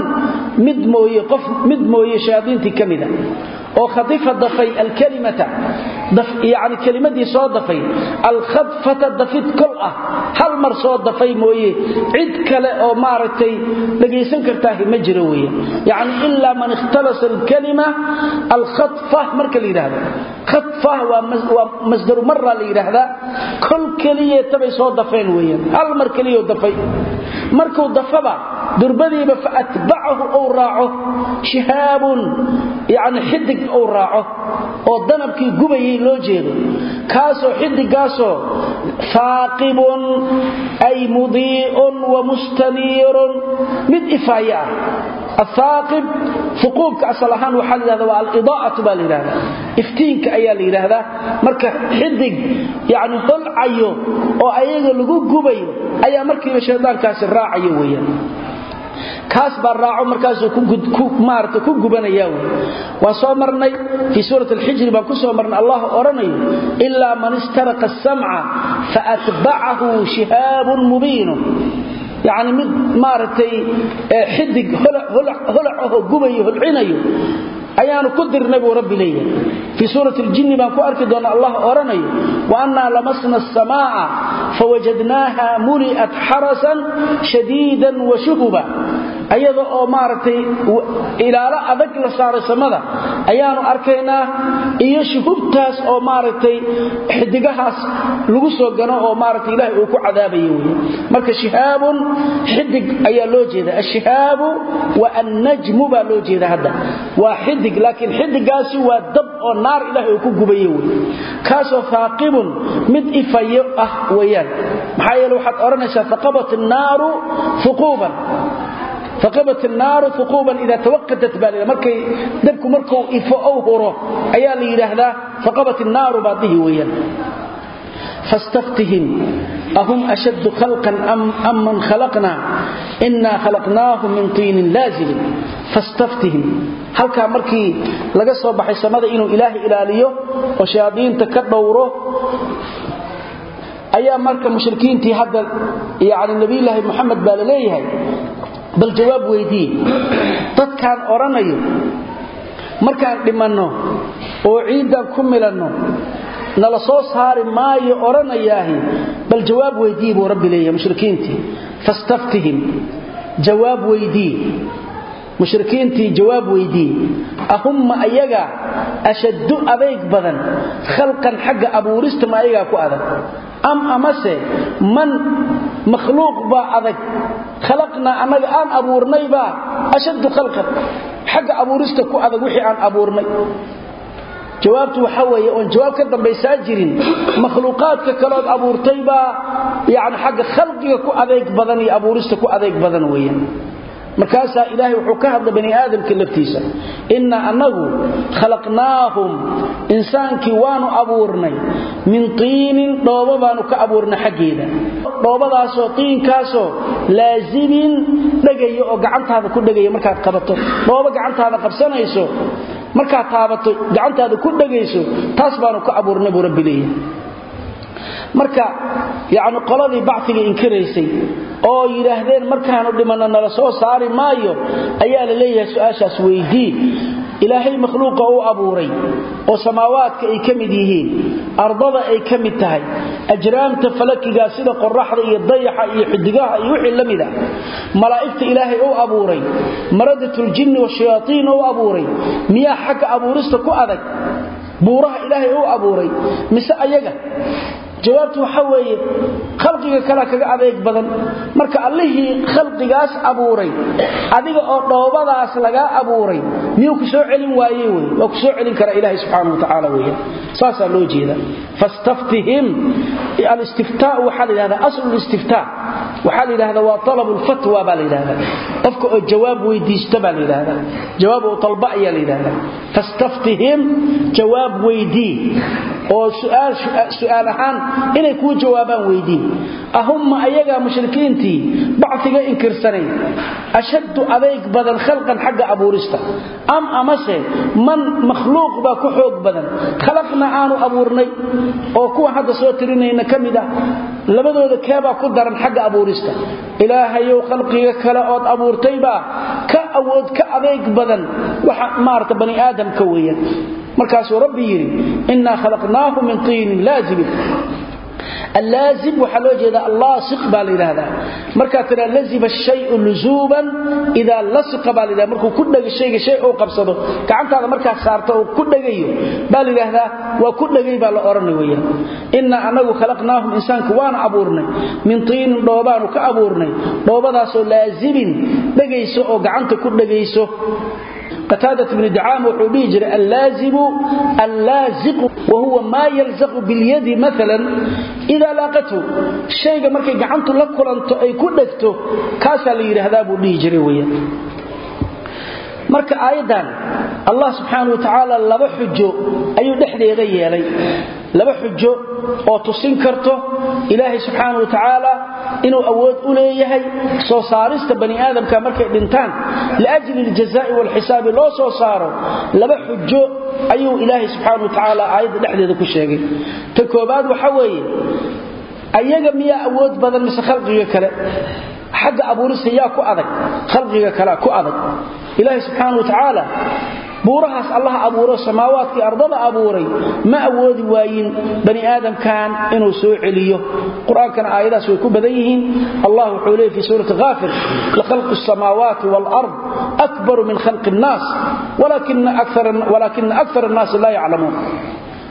مدموي شياطين تكمدا وخطف ضفي الكلمة يعني كلمة دي صوت ضفي الخطفة ضفت كلها هل مر صوت ضفي مويه عد كلا أو مارتي لقيسن كرتاه مجروية يعني إلا من اختلص الكلمة الخطفة مركل هذا خطفة ومصدر مرة لهذا كل كلية تبي صوت ضفين ويا هل مركلية ضفي مركو ضفبا دربدي فأتبعه أو راعه شهاب يعني حدق أو راعه أو ضنبكي قبي لو جيده كاسو حدق كاسو ثاقب أي مضيء ومستنير من إفاية الثاقب ثقوبك أصلحان وحال هذا والإضاءة بالإرادة افتينك أيال الإرادة مركا حدق يعني هل عيو أو أيضا لقوق قبي أيا مركي وشيطان كاسر راعي ويا كاس بالراعو مركاسو مارته ku gubanaya waa soo marnay fi suurat al-hijr ba ku soo marnay Allah oranayo illa man istaraqa as-sam'a fa atba'ahu shihabun mubin يعني mid maartay xidig holaco gubayo holcinayo ayaanu ku dirnay buu rabbi leeyahay fi suurat al-jinn baan ku arki doona Allah oranayo wa anna lamasna as-samaa'a fawajadnaha muli'at harasan shadiidan wa shuhuba ayada oo maartay ilaala adag la saaray samada ayaanu arkaynaa iyo shuhubtaas oo maartay xidigahaas lagu soo gano oo maartay Ilaahay uu ku cadaabayo marka shihaabun xidig ayaa loo jeeda ashihaabu wa an-najmu baa loo jeeda hadda waa xidig laakiin xidigaasi waa dab oo naar ilaahay uu ku gubayo way kaasoo faaqibun mid ifayo ah weeyaan maxaa yeelay waxaad oranaysaa faqabat an-naaru fuquban فقبت النار ثقوبا إذا توقدت بالله مركي دبك مركو إفو أو هرو أيال يرهدا فقبت النار بعضه ويا فاستفتهم أهم أشد خلقا أم من خلقنا إنا خلقناهم من طين لازل فاستفتهم هل كان مركي لقصوا بحي سماذا إنه إلهي إلاليه وشياطين تكدوره أيام مركا مشركين تي هذا يعني النبي الله محمد بالليه bal jawaab weydii dadkan oranayo markaan dhimanno oo ciidan ku milanno nala soo saari maayo oranayaahi bal jawaab weydii buu rabbi leeyahay mushrikiintii fastaftihim jawaab weydii mushrikiintii jawaab weydii ahumma ayaga ashaddu adayg badan khalqan xagga abuurista ma ayaga ku adag am amase man makhluuq ba adag خلقنا أنك آن أبورني با أشد خلقا حق أبورست كو أذك وحي آن أبورني جوابته وحوي وان جواب كدن بيساجرين مخلوقات ككلاد أبورتي با يعني حق خلقك كو أذك بدني أبورست كو أذك بدن ويا مركاسا إلهي وحكاها بني آدم كلفتيسا إنا أنه خلقناهم إنسان كيوانو أبورني من طين ضوابانو كأبورنا حقيدا ضواباداسو طين كاسو لازمين دقايا أو قعنت هذا كل دقايا مركات قبطو ضوابا قعنت هذا قبسانا يسو مركات تابطو قعنت هذا كل دقايسو تاسبانو كأبورنا برب ليه marka yaani qoladii bacfiga inkiraysay oo yiraahdeen markaanu dhimanna nala soo saari maayo ayaa la leeyahay su'aashaas weydii ilaahay makhluuqa uu abuuray oo samaawaadka ay kamid yihiin ardada ay kamid tahay ajraamta falakiga sida qorraxda iyo dayaxa iyo xidigaha iyo wixii lamida malaa'ikta ilaahay uu abuuray maradatul jinni wa shayatiin uu abuuray miya xaq abuurista ku adag buuraha ilaahay uu abuuray mise ayaga jawaabtu waxa weeye khalqiga kala kaga adeeg badan marka allahi khalqigaas abuuray adiga oo dhoobadaas laga abuuray miyuu ku soo celin waayay way oo ku soo celin kara ilaahay subhanahu wa ta'ala way saasa loo jeeda fastaftihim al-istiftaa waxa la yiraahdaa asl al-istiftaa waxa la yiraahdaa waa talab al-fatwa baa la yiraahdaa qofka oo jawaab weydiisto baa la yiraahdaa jawaab oo talba ayaa la yiraahdaa fastaftihim jawaab weydii oo su'aalahan inay ku jawaabaan weydii ahumma ayaga mushrikiintii bacfiga inkirsanay ashaddu adayg badan khalqan xagga abuurista am amase man makhluuq ba ku xoog badan khalaqna aanu abuurnay oo kuwa hadda soo tirinayna kamida labadooda keeba ku daran xagga abuurista ilaahayow khalqiga kala oo abuurtay ba ka awood ka adayg badan waxa maarta bani aadam ka weeyaan markaasuu rabbi yiri inna khalaqnaahu min tiin laazib اللازم وحلو جيدا اللاصق بالإلهة مركا ترى لزم الشيء لزوبا إذا لصق بالإلهة مركو كل شيء أو قبصده كعنت هذا مركا سارته كل شيء بالإلهة وكل شيء بالأورن ويا إن أنه خلقناهم إنسان كوان عبورنا من طين ضوبان كعبورنا ضوبان لازم دقيسو أو كعنت كل شيء قتادة بن دعام وحبيجر اللازق وهو ما يلزق باليد مثلا إذا لاقته الشيء مركي قعنته لكلانته أي كدكته كاسا ليرهذا بوليجر ويا marka aayadan Allah subhanahu wa ta'ala laba xujo ayuu dhexdeeda yeelay laba xujo oo tusin karto Ilaahay subhanahu wa ta'ala inuu awood u leeyahay soo saarista bani aadamka markay dhintaan laajli aljazaa'i wal hisaab loo soo saaro laba xujo ayuu Ilaahay subhanahu wa ta'ala aayada dhexdeeda ku sheegay ta koobaad waxa weeye ayaga miya awood badan mise khalqiga kale xagga abuurista yaa ku adag khalqiga kale ku adag إلهي سبحانه وتعالى بورهاس الله أبوره سماوات في أرضنا أبوري ما أود واين بني آدم كان إنه سوء عليه قرآن كان آيات سوء بديهن الله حوليه في سورة غافر لخلق السماوات والأرض أكبر من خلق الناس ولكن أكثر الناس لا يعلمون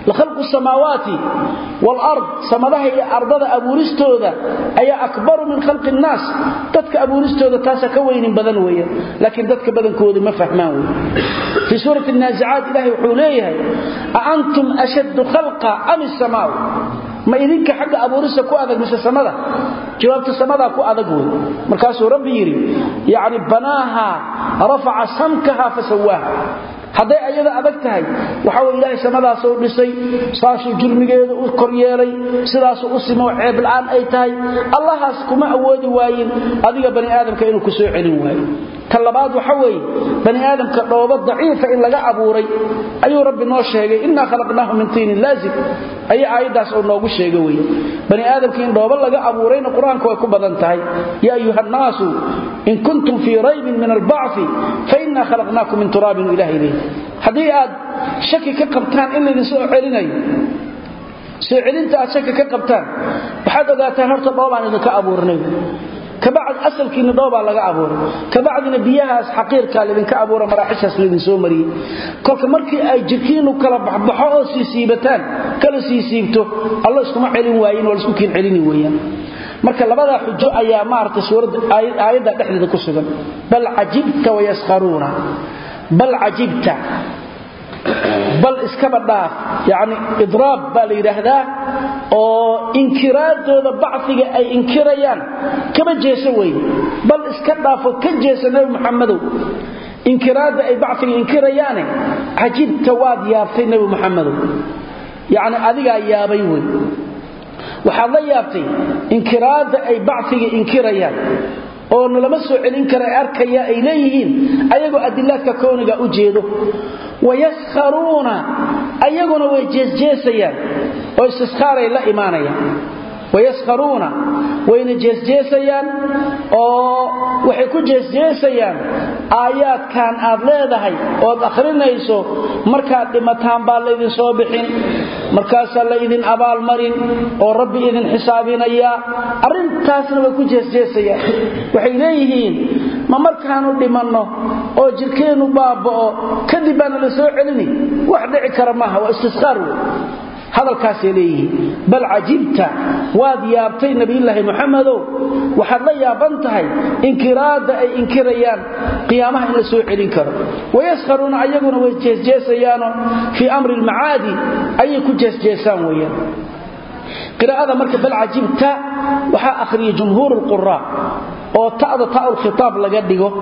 لخلق السماوات والأرض سمدها هي أرضها أبورستوذا أي أكبر من خلق الناس تدك أبورستوذا تاسا كوين بدنوية لكن تدك بدن كود ما فهماوي في سورة النازعات إلهي وحوليها أأنتم أشد خلقا أم السماء ما إذنك حق أبورسة كو أذك مش السمدة جوابت السمدة كو أذكوه مركاسه ربي يري يعني بناها رفع سمكها فسواها haday ayada adag tahay waxa uu Ilaahay samadaas oo dhisay saashu jurmigeeda u koryeelay sidaas u simo ceeb la'aan ay tahay Allahaas kuma awoodi waayeen adiga bani aadamka inuu ku soo celin waayo talabaad waxa weey bani aadamka dhoobo daciifa in laga abuuray ayuu rabbi noo sheegay inna khalaqnahu min tiin laazib ay aayadaas oo noogu sheegay weey bani aadamka in dhoobo laga abuurayna quraanka way ku badan tahay ya ayuhan naasu in kuntum fi raybin min al-ba'th fa inna khalaqnakum min turabin ilahi haddii aad shaki ka qabtaan in idin soo celinayo soo celinta aad shaki ka qabtaan waxaad ogaataan horta dhoobaan idin ka abuurnay kabacd asalkiina dhoobaa laga abuuray kabacdina biyahaas xaqiirka idin ka abuuray maraaxishaas idin soo mariyay kolka markii ay jirkiinu kala baxbaxo oo siisiibataan kala siisiibto Allah iskuma celin waayeen wala isku keen celini weeyaan marka labada xujo ayaa maartay suurada aayada dhexdeeda ku sugan bal ajibta wa yaskharuna بل عجبت بل اسكبدا يعني اضراب باليرهدا او انكرادودا بعثيga ay inkirayaan kaba jeeso way bal iska dhaafo ka jeesanayo maxamedow inkiraada ay بعثiga inkirayaan ajibta waad yaabtay nabi maxamedow yani adiga yaabay way waxa la yaabtay inkiraada ay بعثiga inkirayaan oo lama soo celin kara arkaya ay leeyihiin ayagoo adilaadka kooniga u jeedo wayaskharuna ayaguna way jeesjeesayaan oo istiskhaaray la iimaanayaan wayaskharuna wayna jeesjeesayaan oo waxay ku jeesjeesayaan aayaadkan aad leedahay oo akhrinayso marka dhimataan baa la idin soo bixin markaas la idin abaal marin oo rabbi idin xisaabinaya arintaasna way ku jeesjeesayaan waxay leeyihiin ma markaanu dhimanno oo jirkeenu baabao kadib baan la soo celini wax dhici kara maaha waa istisqaar هذا الكاسيلي بل عجبت واد يابتي نبي الله محمد وحد لا يابنتهي انكراد اي انكريان قيامها ان سو علين كر ويسخرون ايغون وجيسجيسيان في امر المعاد اي كجيسجيسان ويان قراءه marka bal عجبت waxa akhriyo jumhuur القراء oo ta'ul khitaab laga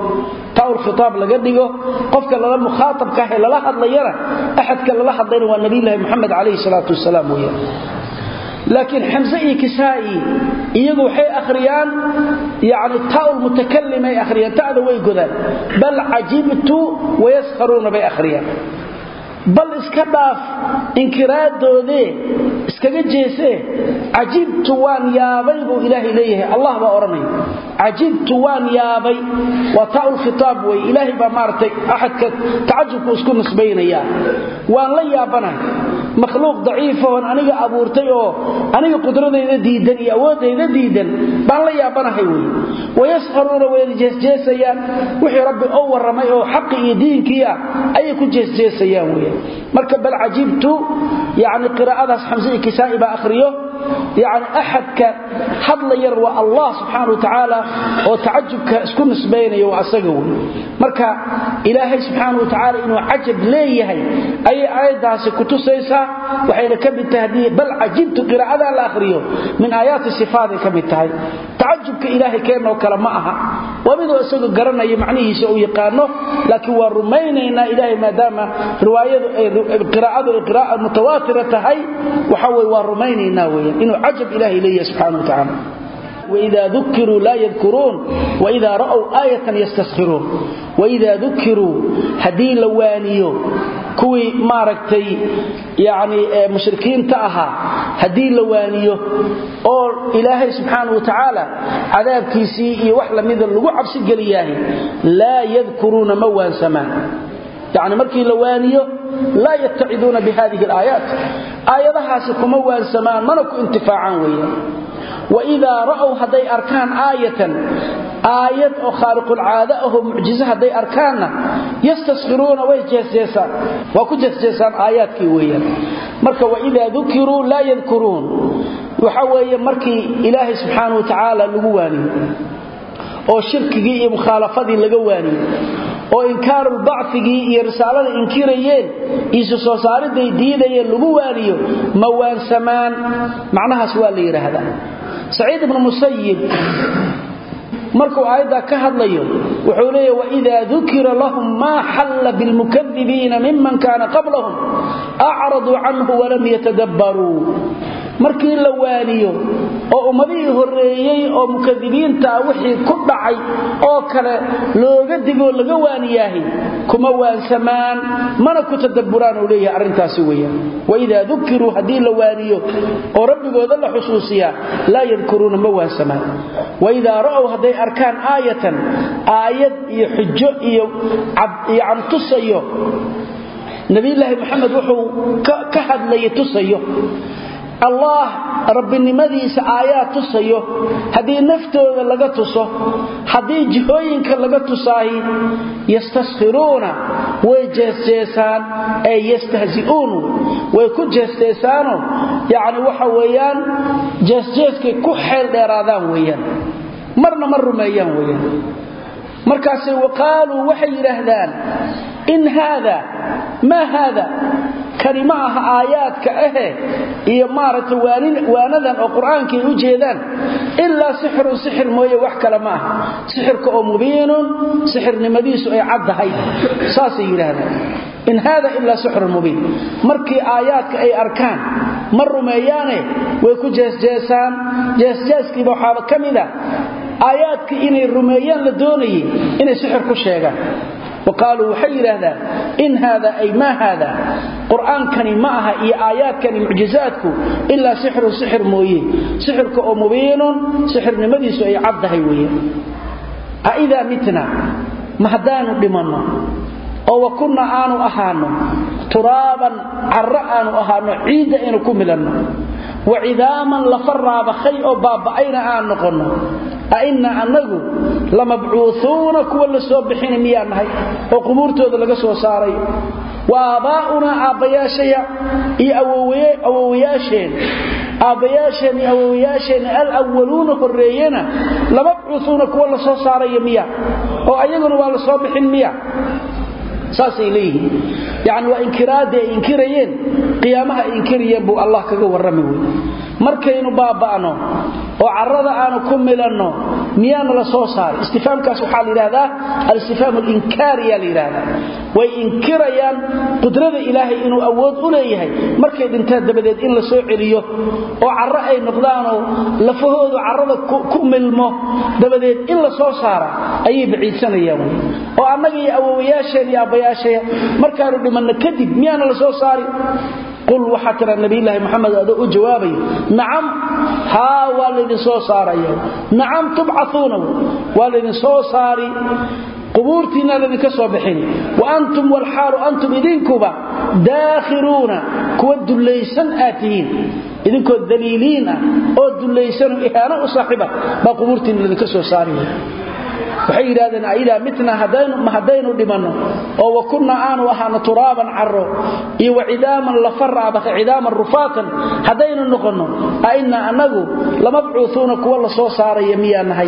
dhigo qofka la mukhaatabka ah la hadlayana ahadka la hadlayna waa nabi ilaahi maxamed alayhi salatu wasalaam weeyaan laakiin hamza iyo kisai iyagu waxay akhriyaan yaani ta'ul mutakallim ay akhriyaan ta'da way godaan bal ajibtu wa yaskharuna bay akhriyaan bal iska dhaaf inkiraadoode iskaga jeesee ajibtu waan yaabay buu ilaahay leeyahay Allah baa oranay ajibtu waan yaabay wa ta'ul khitab way ilaahay baa maartay ahadka taajubku isku nisbaynaya waan la yaabanahay makhluuq daciif oo aniga abuurtay oo aniga qudradayda diidan iyo awoodayda diidan baan la yaabanahay way yasharuna way jeesjeesayaan wixii rabbi oo waramay oo xaq iyo diinkiya ay ku jeesjeesayaan way marka bal ajibtu yaani qiraa'adaas hamza kisaa'i ba akhriyo yaani ahadka hadla yar wa Allah subhanahu wa ta'ala oo taajubka isku nisbaynayo asaga marka ilaahay subhanahu wa ta'ala inuu ajab leeyahay ay aayadaas ku tusaysa waxayna ka mid tahay bal ajibtu qiraa'ada la akhriyo min aayat sifaat ka mid tahay taajubka ilaahay keenoo kala ma aha waa mid asaga garanayo macnihiisa oo yaqaano laakiin waa rumaynayna ilaahay maadaama riwaayadu qiraa'ada mutawaatira tahay waxa way waa rumaynayna inuu ajab ilaahay leeyahay subhanahu wa ta'ala وإذا ذكروا لا يذكرون وإذا رأوا آية يستسخرون وإذا ذكروا هدي لوانيو كوي ماركتي يعني مشركين تاها هدي لوانيو أو إلهي سبحانه وتعالى عذاب كيسي وحلا مذا اللغو عبس القلياه لا يذكرون موان سمان يعني مركي لوانيو لا يتعذون بهذه الآيات آياتها سكموان سمان منكو انتفاعا ويا وإذا رأوا هدي أركان آية أو خارق العادة أو معجزة هدي أركاننا يستصغرون ويجسجسان وكجسجسان آيات كيويا marka wa idha dhukiru la yadhkurun waxa weeye markii ilaahay subhanahu wa ta'ala lagu waaniyo oo shirkigi iyo mukhalafadii laga waaniyo oo inkaarul ba'thigi iyo risaalada inkirayeen isu soo saariday diidayeen lagu waaniyo ma waan samaan macnahaas waa la yiraahdaa Sa'id ibn Musayyib markuu aayada ka hadlayo wuxuu leeyahay wa idha dhukira lahum ma halla bil mukaththibina mimman kana qablahum a'radu anhu wa lam yatadabbaru markii la waaniyo oo ummadii horeeyay oo mukadibiinta wixii ku dhacay oo kale looga digo laga waaniyahay kuma waansamaan mana ku tadabburaan oo leeyahay arintaasi weeyaan wa idha dhukiru hadii la waaniyo oo rabbigooda la xusuusiya la yadhkuruna ma waansamaan wa idha ra'aw haday arkaan aayatan aayad iyo xujo iyo tusayo nabi ilaahi maxamed wuxuu ka hadlay tusayo Allah rabbinimadiisa aayad tusayo hadii naftooda laga tuso hadii jihooyinka laga tusaayi yastaskhiruna way jeesjeesaan ay yastahzi'un way ku jeesjeesaano yaani waxa weeyaan jeesjeeskay ku xeel dheeraadaan weeyaan marna rumeeyaan weeyaan markaas waqaalu waxay yiraahdaan in hada ma hada kalimaha aayaadka iyo maarata waanadan oo quraanka ay u jeedaan illa sihr mooye wax kala ma aha sixirka oo mubiinun sixirnimadiisu ay caddahay saasay yiraahdaan in hada illa sihr mubiin markii aayaadka ay arkaan mar rumeeyaane way ku jeesjeesaan jeesjeeskii waxa kamida aayaadka inay rumeeyaan la doonayay inay sixir ku sheegaan وقالوا وحي هذا إن هذا أي ما هذا قرآن كان معها إي آيات كان معجزاتك إلا سحر مويه سحر كأمبين سحر نمديس أي عبد هيويه أئذا متنا مهدان بمنا أو كنا آن أهانو ترابا عرآن أهانو عيدا إنكم لنا وعذاما لفرى بخيء باب أين آن نقلنا أئنا أنه لمبعوثون كل سوبحين ميانهي وقبورتوذا لغا سو ساري وآباؤنا آبياشيا أبوياشين الأولون حرينا لمبعوثون كل سو ساري مياه وأيضا ولا سوبحين مياه saasay leeyihiin yaani waa inkiraade inkirayeen qiyaamaha inkiriyeen buu Allah kaga warramay markaynu baaba'ano oo carrada aanu ku milanno miyana la soo saar istifaamkaas waxa la yiraahdaa al-istifhaam al-inkari ya la yiraahdaa way inkirayaan qudrada ilaahay inuu awood u leeyahay markay dhintaa dabadeed in la soo celiyo oo carro ay noqdaano lafahoodu carrada ku milmo dabadeed in la soo saara ayay baciidsanayaan oo annaga iyo awoowayaasheen iyo abayaasheen markaanu dhimanna kadib miyana la soo saari قل وحكر النبي الله محمد هذا جوابي نعم ها والذي سو ساري نعم تبعثون والذي سو ساري قبورتنا الذي كسو بحين وأنتم والحال أنتم إذنكم داخرون كود ليسن آتين إذنكم الدليلين أود ليسن إهانة صاحبة بقبورتنا الذي كسو ساري waxay yiraahdeen ayda mitna hadaynu dhimano oo wakunna aanu waxana turaaban carro iyo cidaaman la faraba cidaaman rufaatan hadaynu noqono ayna anagu lamabcuuthuna kuwa la soo saaray miyaanahay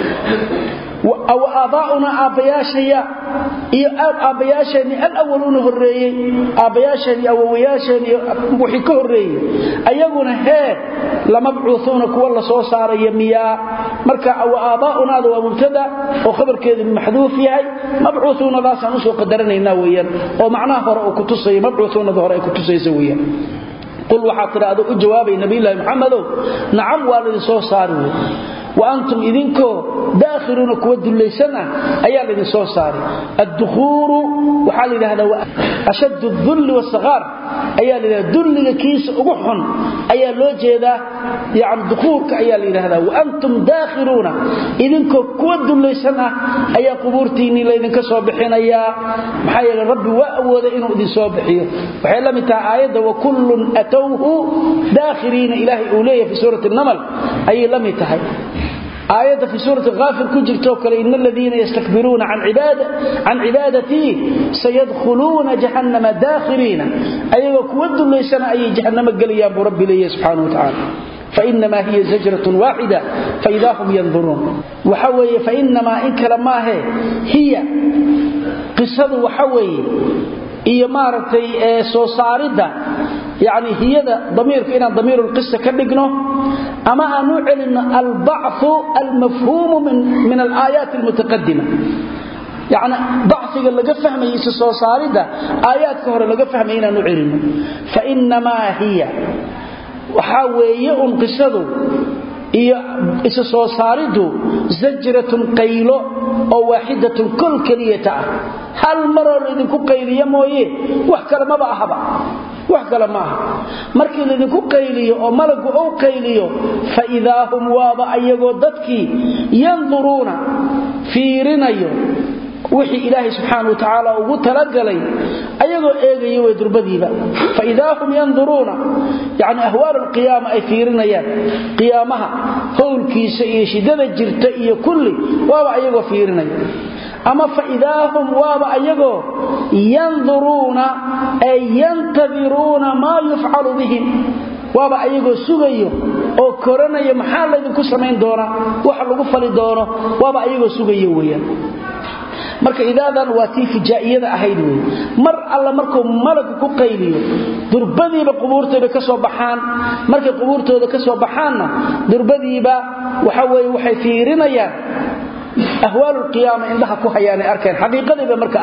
aw aabaa'una abayashaya iyo abayashani alawwaluna horeeyay abayashani awayaashani wixii ka horeeyay ayaguna lamabcuuthuna kuwa la soo saaray miyaa marka aw aabaa'una waa mubtada oo khabarkeedu maxduuf yahay mabcuuthuna baasan soo qadaranaynaa weeyaan oo macnaha hore oo ku tusay mabcuuthuna hore ay ku tusayso weeyaan qul waxa tiraado u jawaabay nabi ilaahi maxamed nacam waalid soo saaray وأنتم إذنكو داخلون كود الليسنة أيال إذن سو ساري الدخور وحال هذا أشد الذل والصغار أيال إذا ذل كيس أبحن أيال لوجه يعني دخورك أيال هذا وأنتم داخلون إذنكو كود الليسنة أيال قبورتيني لإذنك صابحين أيال محايا للرب وأود إنه إذن صابحين وحيال لمتى آيات وكل أتوه داخلين إلهي أوليه في سورة النمل أي لمتى aayada fi suurati Ghafir ku jirto kale innal ladina yastakbiruna an ibadati sayadkhuluna jahannama dakhirina ayaga kuwa duleysana ay jahannama galiyaan bu rabbi leeyahay subhanahu wa ta'ala فإنما هي زجرة واحدة فإذا هم ينظرون وحوي فإنما إن كلماه هي قصة وحوي إيه مارتي سوساردة يعني هي ضمير إن ضمير القصة كدقنه أما أنعلن البعث المفهوم من الآيات المتقدمة يعني ضعف اللي فهمه سوساردة آيات كهر اللي فهمه إن نعلن فإنما هي waxa weeye qisadu iyo isa soo saaridu zajratun qaylo oo waaxidatun kul kaliyata hal maro idinku qayliyo mooyee wax kale ma ahaba wax kale ma aha markii idinku qayliyo oo malagu oo qayliyo fa idaahum waaba ayagoo dadkii yanzuruna fiirinayo wixii ilaahay subhanahu wa ta'ala ugu talagalay ayagoo eegay way durbadiiba fa idaahum yanzuruna yani ahwal alqiyama ay fiirinayaan qiyamaha howlkiisa iyo shidada jirta iyo kulli waaba ayagoo fiirinaya ama fa idaahum waaba ayagoo yanzuruna ay yantaziruna ma yuf'alu bihim waaba ayagoo sugayo oo koranaya maxaa la idinku sameyn doona waxa lagu fali doono waaba ayagoo sugayo weeyaan marka idaadan waa tii fijaa'iyada ahayd weey mar alla markuu malagu ku qayliyo durbadiiba qubuurtooda ka soo baxaan markay qubuurtooda ka soo baxaanna durbadiiba waxa weey waxay fiirinayaan ahwaalul qiyaama indaha ku hayaan arkeen xaqiiqadiiba marka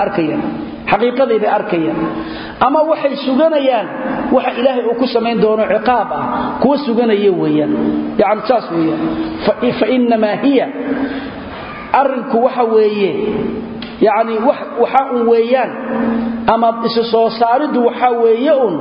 arkayaan ama waxay suganayaan waxa ilaahay uu ku sameyn doono ciqaab ah kuwa suganaya weeyaan yaani taas weeyaan fa inma hiya arinku waxa weeye يعني waxa uu weeyaan ama isu soo saaridu waxa weeyaan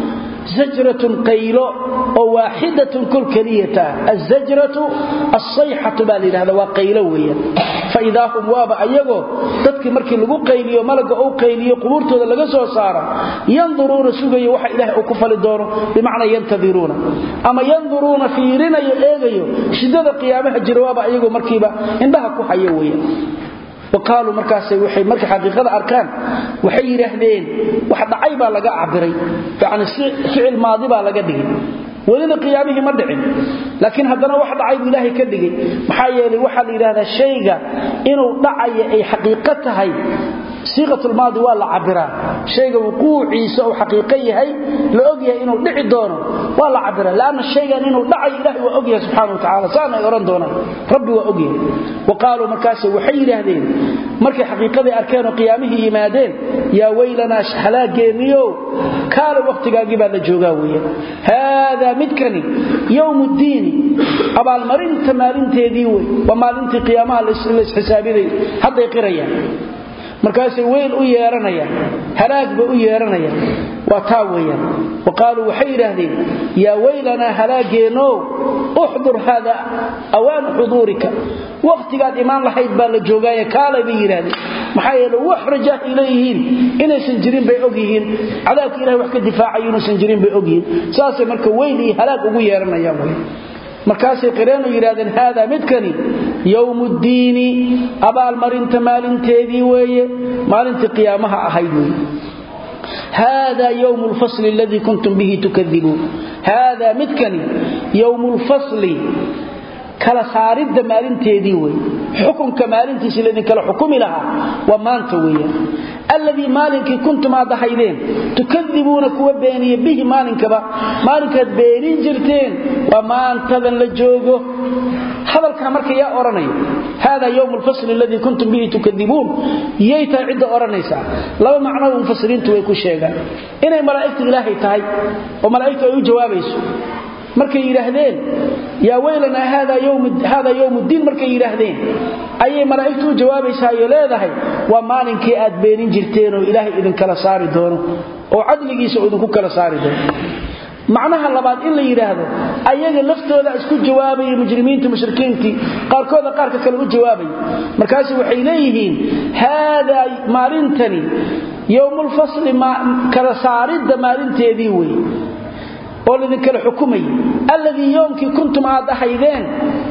زجرة قيلو أو واحدة كل كلية الزجرة الصيحة بالي هذا وقيلوية فإذا هم وابا أيغو تدك مركي لغو قيليو ملق أو قيليو قبورتو ذا لغسو صارا ينظرون سوغي وحا إله أكفل الدور بمعنى ينتظرون أما ينظرون في رنا يأيغيو شدد قيامها جروابا أيغو مركيبا إنها كحيوية وقالوا مركاسي وحي مركي حقيقة أركان وحي يرهدين وحد عيبا لغا عبري يعني فعل ماضي با لغا دغي ولنا قيامه ما دحين لكن هذنا واحد عيب إلهي كدغي maxaa yeelay waxa la yiraahdaa shayga inuu dhacay ay xaqiiqo tahay صيغه الماضي ولا عبرا شيء وقوعيسه او حقيقه yahay la ogyahay inuu dhici doono wala cabira laana shaygan inuu dhacay ilaahi waa ogyahay subhanahu wa ta'ala saana oran doona rabbi waa ogyahay waqaalu markaas waxay yiraahdeen markay xaqiiqada arkeen qiyaamihi yimaadeen yaa weylana halaageeniyo kaala waqtigaagi baa la joogaa weeye hada midkani yawmuddin abaal marinta maalinteedii way waa maalintii qiyaamaha la xisaabiday hadday qirayaan markaas weel u yeeranaya halaagba u yeeranaya waa taa weeyaan waqaalu waxay yiraahdeen ya weylana halaageeno uxdur hada awaan hudurika waqtigaad imaan lahayd baa la joogaya kaala bay yiraahdeen maxay yeelo wax raja ilayhiin inaysan jirin bay ogyihiin cadaabka ilaahay wax ka difaacay inaysan jirin bay ogyihiin saas marka weyli halaag ugu yeeranaya markaasay qireen yiraahdeen hada midkani yawmuddin abaal marinta maalinteedii weeye maalintii qiyaamaha ahayd weeye hada yawmul fasl alladhi kuntum bihi tukadhibun hada midkani yawmul fasl kala saarid maalinteedii weeye xukunka maalintiisa ladin kala xukumi laha wa maanta weeye alladhi maalinki kuntum adahaydeen tukadibuna kuwa beeniye bihi maalinkaba maalinkaad beenin jirteen wa maantadan la joogo hadalka marka yaa oranay hada yawmul fasl alladhi kuntum bihi tukadibun yeyta cid oranaysa laba macno oo mufassiriintu way ku sheegaan inay malaa'iktu ilaahay tahay oo malaa'iktu ay u jawaabayso markay yiraahdeen yaa weylana hada yawmuddin markay yiraahdeen ayay malaa'iktu jawaabaysaa iyo leedahay waa maalinkii aad beenin jirteen oo ilaahay idin kala saari doono oo cadligiisa idin ku kala saari doono macnaha labaad in la yiraahdo ayaga laftooda isku jawaabay mujrimiinta mushrikiinti qaarkooda qaarka kale u jawaabay markaas waxay leeyihiin hada maalintani yawmul fasl ma kala saarid maalinteedii way oo lidin kala xukumay alladhi yawmki kuntum aadahaydeen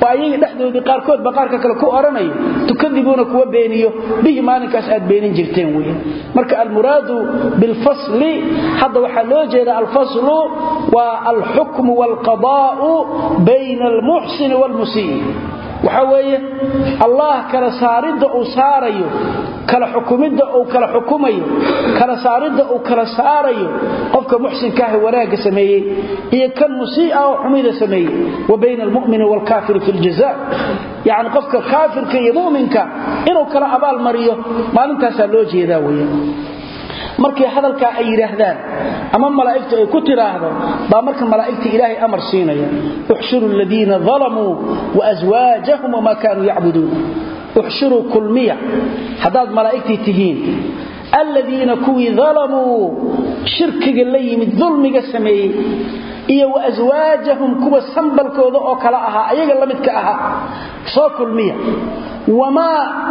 waayay dhaxdoodii qaarkood baqaarka kale ku oranayo tukadibuna kuwa beeniyo bihi maalinkaas aad beenin jirteen weeyaan marka al muraadu bil fasli hada waxa loo jeedaa al faslu wa al hukm wal qadaa'u bayna al muhsin wal musii waxa weeye Allah kala saarida uu saarayo kala xukumida uu kala xukumayo kala saarida uu kala saarayo qofka muhsinka ah waraaga sameeyay iyo kan musii'a oo xumida sameeyay wa bayna al mu'min wal kaafir fil jazaa yaani qofka kaafirka iyo mu'minka inuu kala abaal mariyo maalintaas loo jeedaa weeyaan markii hadalka ay yiraahdaan ama malaa'iktu ay ku tiraahdo ba marka malaa'iktu ilaahay amar siinaya uxshuru alladina zalamu wa azwaajahum ma kanu ya'budun uxshuru kulmiya hadad malaa'iktu tihiin alladina kuwi zalamu shirkiga la yimid dhulmiga sameeyay iyo wa azwaajahum kuwa sanbalkooda oo kala aha ayaga lamidka aha soo kulmiya wama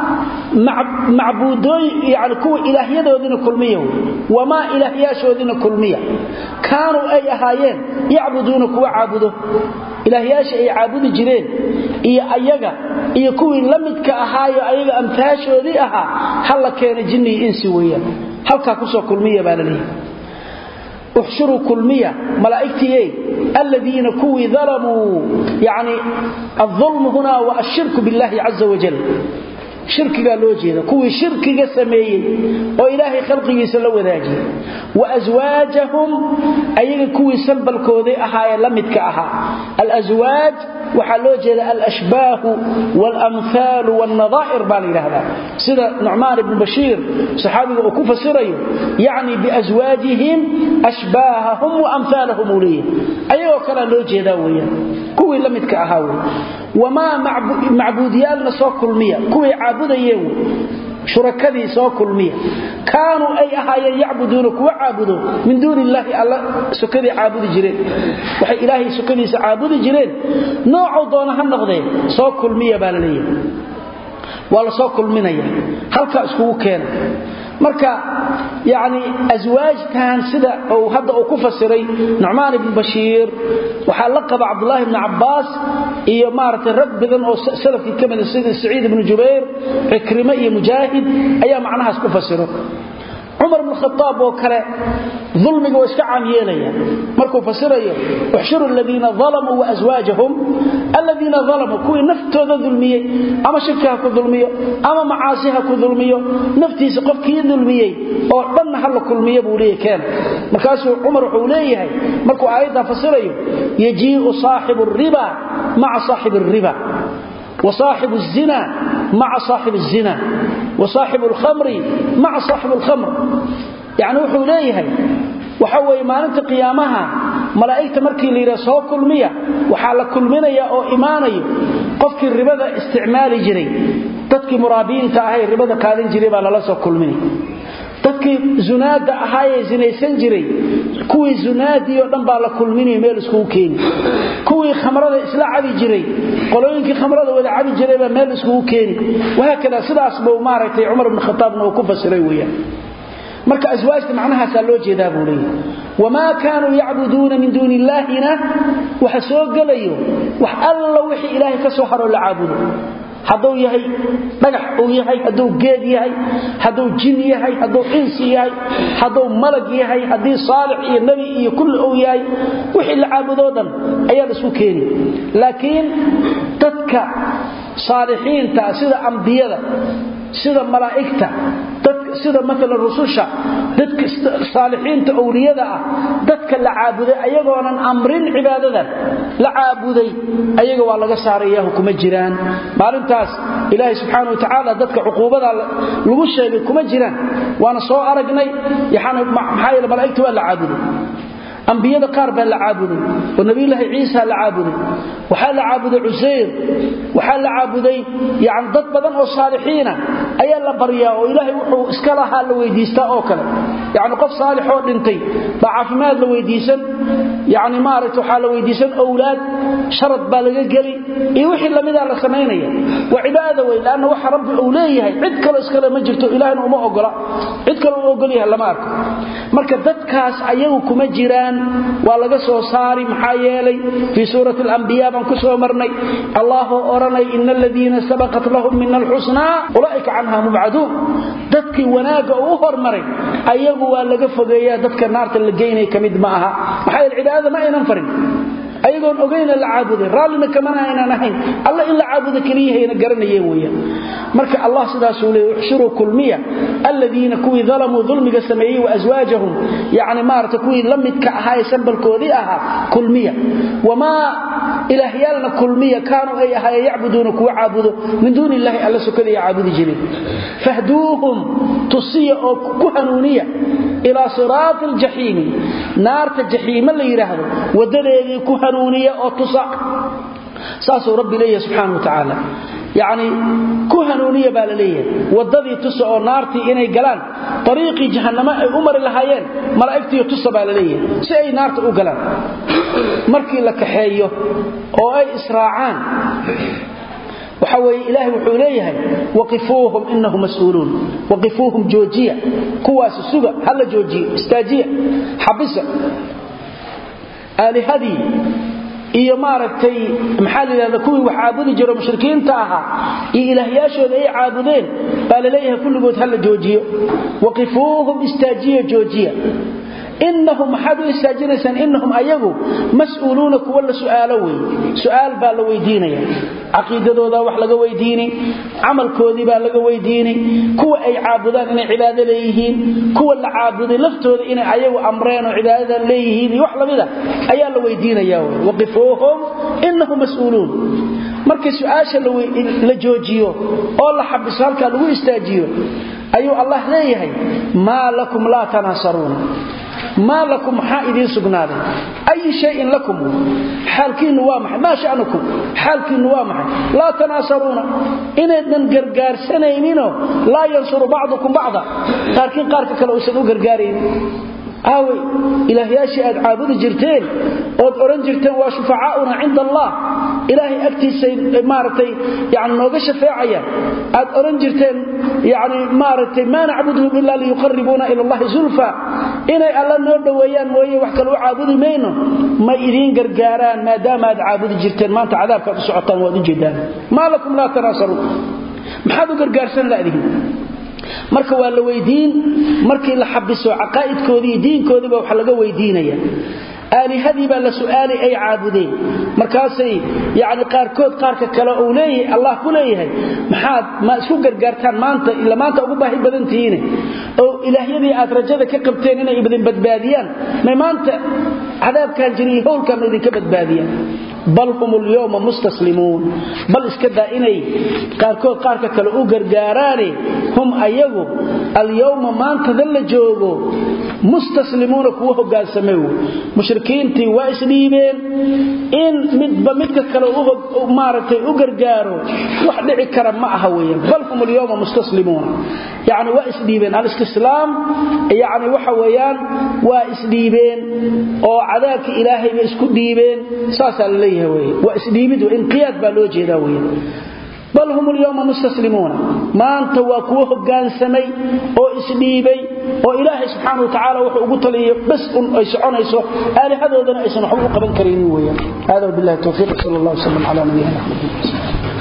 معبودوي يعني كو إلهيادودنا كلمية وما إلهياشودنا كلمية كانوا أي أهايين يعبدون كو عابدو إلهياش أي عابد جرين إيا أيغا إيا كوي لمدك أهاي أيغا أمثاشودي أها حالا كان جني إنسي ويا حالكا كسو كلمية بالاليه احشروا كلمية ملائكتي الذين كوي ظلموا يعني الظلم هنا والشرك بالله عز وجل شركiga loo jeeda kuwi shirkiga sameeyay oo ilaahay khalqigiisa la wadaajiy wa azwaajahum ayaga kuwi sanbalkoodii ahaayeen la midka aha al azwaaj waxa loo jeeda al ashbaah wal amthal wal nadaa'ir bal ilahda sida Nu'man ibn Bashir saxaabiga oo ku fasirayo yaani bi azwaajihim ashbaahahum wa amthalahum ulayhi ayaga kala loo jeeda weeyaan kuwi la midka ahaa wama macbuudiyalna soo kulmiya kuwi عابدين شركدي سو كلميه كانوا اي اهايين يعبدون كو عابدوا من دون الله الله سكدي عابد جيرين وحي الهي سكديس عابد جيرين نوع دونها نقدين سو كلميه بالله ولا سو كلمنيا halka isku keen marka yaani azwaajtan sida oo hadda uu ku fasiray Nu'man ibn Bashir waxa la qaba Abdullah ibn Abbas iyo maartay rag badan oo salafkii kamid sida Sa'id ibn Jubayr Ikrima iyo Mujahid ayaa macnahaas ku fasiro Umar ibn Khattab oo kale ظلمiga oo iska caamiyeenaya markuu fasirayo uxshuru alladina zalamu wa azwaajahum alladina zalamu kuwi naftooda dulmiyay ama shirkaha ku dulmiyo ama macaasiha ku dulmiyo naftiisa qofkii dulmiyay oo dhan hal kulmiyo buu leeyahay markaas Umar wuxuu leeyahay markuu aayada fasirayo yaji'u saahibu riba ma'a saahibi riba وصاحب الزنا مع صاحب الزنا وصاحب الخمر مع صاحب الخمر يعني وحو ليهي وحوي مالنت قيامها ملائكه markii la yiraahdo soo kulmiya waxa la kulminaya oo iimaanayo qofkii ribada isticmaali jiray dadkii muraabiinta ahay ribada qaadan jiray baa la soo kulminay dadkii zunaada ahay zinaysan jiray kuwii zunaadi oo dhan baa la kulminay meel isku keen kuwii khamrada isla cabi jiray qolooyinkii khamrada wada cabi jiray baa meel isku keen waxa kale sidaas buu maartay Umar ibn Khattab oo ku fasiray weeyaan marka azwaajta macnaha loo jeedaa buu leeyahay wama kaanu ya'buduuna min duuni illaahina waxa soo galayo wax alla wixii ilaahay ka soo haro la caabudo haduu yahay dhagax uu yahay haduu geed yahay haduu jin yahay haduu insi yahay haduu malag yahay hadii saalix iyo nabi iyo kullu uu yahay wixii la caabudo dhan ayaa la isku keenay laakiin dadka saalixiinta sida anbiyada sida malaa'ikta dadka sida mesela rususha dadka saalixiinta awliyada ah dadka la caabuday ayagoonan amrin cibaadada la caabuday ayaga waa laga saarayaa kuma jiraan maalintaas ilaahay subhanahu wa ta'ala dadka uquubada lagu sheegay kuma jiraan waana soo aragnay yaxana maxay malaa'iktu waa la caabuday anbiyada qaar baa la caabuday oo nabi ilaahi Ciisa la caabuday waxa la caabuday Usayr waxa la caabuday yaan dad badan oo saalixiina ayaa la baryaa oo ilaahay wuxuu iska lahaa la weydiistaa oo kale yani qof saalix oo dhintay ba caafimaad la weydiisan yani maaragtay waxa la weydiisan awlaad sharad baa laga gali iyo wixii lamida la sameeynaya waa cibaado weyn laana waxa rabbi uu leeyahay cid kale iska ma jirto ilaahna uma ogola cid kale uu ogol yahay lama arko marka dadkaas ayagu kuma jiraan waa laga soo saari maxaa yeelay fi suurati al-anbiya ban ku soo marnay Allahu oranay innal ladina sabaqat lahum min al-husna ulaika anha mub'adun dadkii wanaaga uu hormaray ayagu waa laga fogeeyaa dadka naarta la geynay kamid ma aha maxay cibaadada ma aynan farin ayagoon ogeeyna la caabuday raalina kama aynan ahayn alla in la caabudo kaliya garanayeen weeyaan marka Allah sidaas uu leeyahay uxshuru kulmiya alladina kuwi zalamu dhulmiga sameeyay wa azwaajahum yaani maarta kuwi lamidka ahaa sanbalkoodii ahaa kulmiya wama ilahyalna kulmiya kaanu ay ahaa yacbuduuna kuwa caabudo min duuni illahi alla sukadiya caabudi jirin fahduuhum tusiya oo ku hanuuniya ila siraatil jahiim naarta jahiim la yiraahdo wadadeedii ku hanuuniya oo tusa saasoo rabbi leeyahay subhanahu wa ta'ala يعني كهنونية باللية والذي تسعى نارتي إني جلان طريقي جهنم أمر الهيان ملائكتي تسعى باللية شيء نارت أجلان مركي لك حيه أو أي إسراعان وحوي إلهي وحوليه وقفوهم إنهم مسؤولون وقفوهم جوجية كواس السبع هلا جوجية استاجية حبسة هذه iyo maaragtay maxaa leeyahay kuwii wax caabudi jiray mushrikiinta ahaa iyo ilaahyaashooda ay caabudeen baa leeyahay kulligood hal joojiyo waqifuuhum istaajiya joojiya innahum hadu istaajinaysan innahum ayagu mas'uuluna kuwa la su'aalo way su'aal baa la weydiinaya aqeedadooda wax laga weydiini amalkoodii baa laga weydiini kuwa ay caabudaan inay cibaado leeyihiin kuwa la caabuday laftooda inay ayagu amreen oo cibaadada leeyihiin wax lamida ayaa la weydiinaya waqifuuhum innahum mas'uulun markii su'aasha la joojiyo oo la xabiso halka lagu istaajiyo ayuu Allah leeyahay ma lakum la tanasarun ما لكم حائدين سقناده أي شيء لكم حالكين نوامح ما شأنكم حالكين نوامح لا تناصرون إن إذن قرقار سنينينو لا ينصر بعضكم بعضا قاركين قارك كلا أسنو قرقارين آوي إلهي أشياء عابد جرتين أوران جرتين وشفعاؤنا عند الله إلهي أكتي مارتي يعني نوغ شفاعية أوران جرتين يعني مارتي ما نعبدهم إلا ليقربونا إلى الله زلفا إني الله نورد ويان مويه وحكالوا عابد مينو ما إذين قرقاران ما دام عابد جرتين ما أنت عذابك بسعطان وذي جدان ما لكم لا تناصروا محادو قرقارسان لا إذين marka waa la weydiin markii la xabiso aqaaidkoodii diinkoodii baa waxa laga weydiinaya aalihadii baa la su'aali ay caabudeen markaasay yaani qaarkood qaarka kale oo leeyahay Allah ku leeyahay maxaad ma isku gargaartaan maanta ila maanta ugu baahi badan tihiin oo ilaahiyadii aad rajada ka qabteen inay ibadin badbaadiyaan ma maanta cadaabkan jiri howlkan idinka badbaadiyaan bal hum al-yawma mustaslimun bal iskada inay qaarkood qaarka kale u gargaaraane hum ayagu al-yawma maanta dal joogo mustaslimuuna kuwa hoggaansameeyo mushrikiintii waa isdhiibeen in midba midka kale u maartay u gargaaro wax dhici kara ma aha weeyaan bal hum al-yawma mustaslimuuna yaani waa isdhiibeen al-istislaam yaani waxa weeyaan waa isdhiibeen oo cadaabka ilaahay bay isku dhiibeen saasa leeyahay waa isdhiibid oo inqiyaad baa loo jeedaa weeyaan بل هم اليوم مستسلمون ما أنت وكوه قان سمي أو إسليبي أو إلهي سبحانه وتعالى وقلت لي بس أي سعون أي سعون هذا ودنا أي سنحوه قبل كريمي ويا هذا بالله التوفيق صلى الله عليه وسلم على نبينا محمد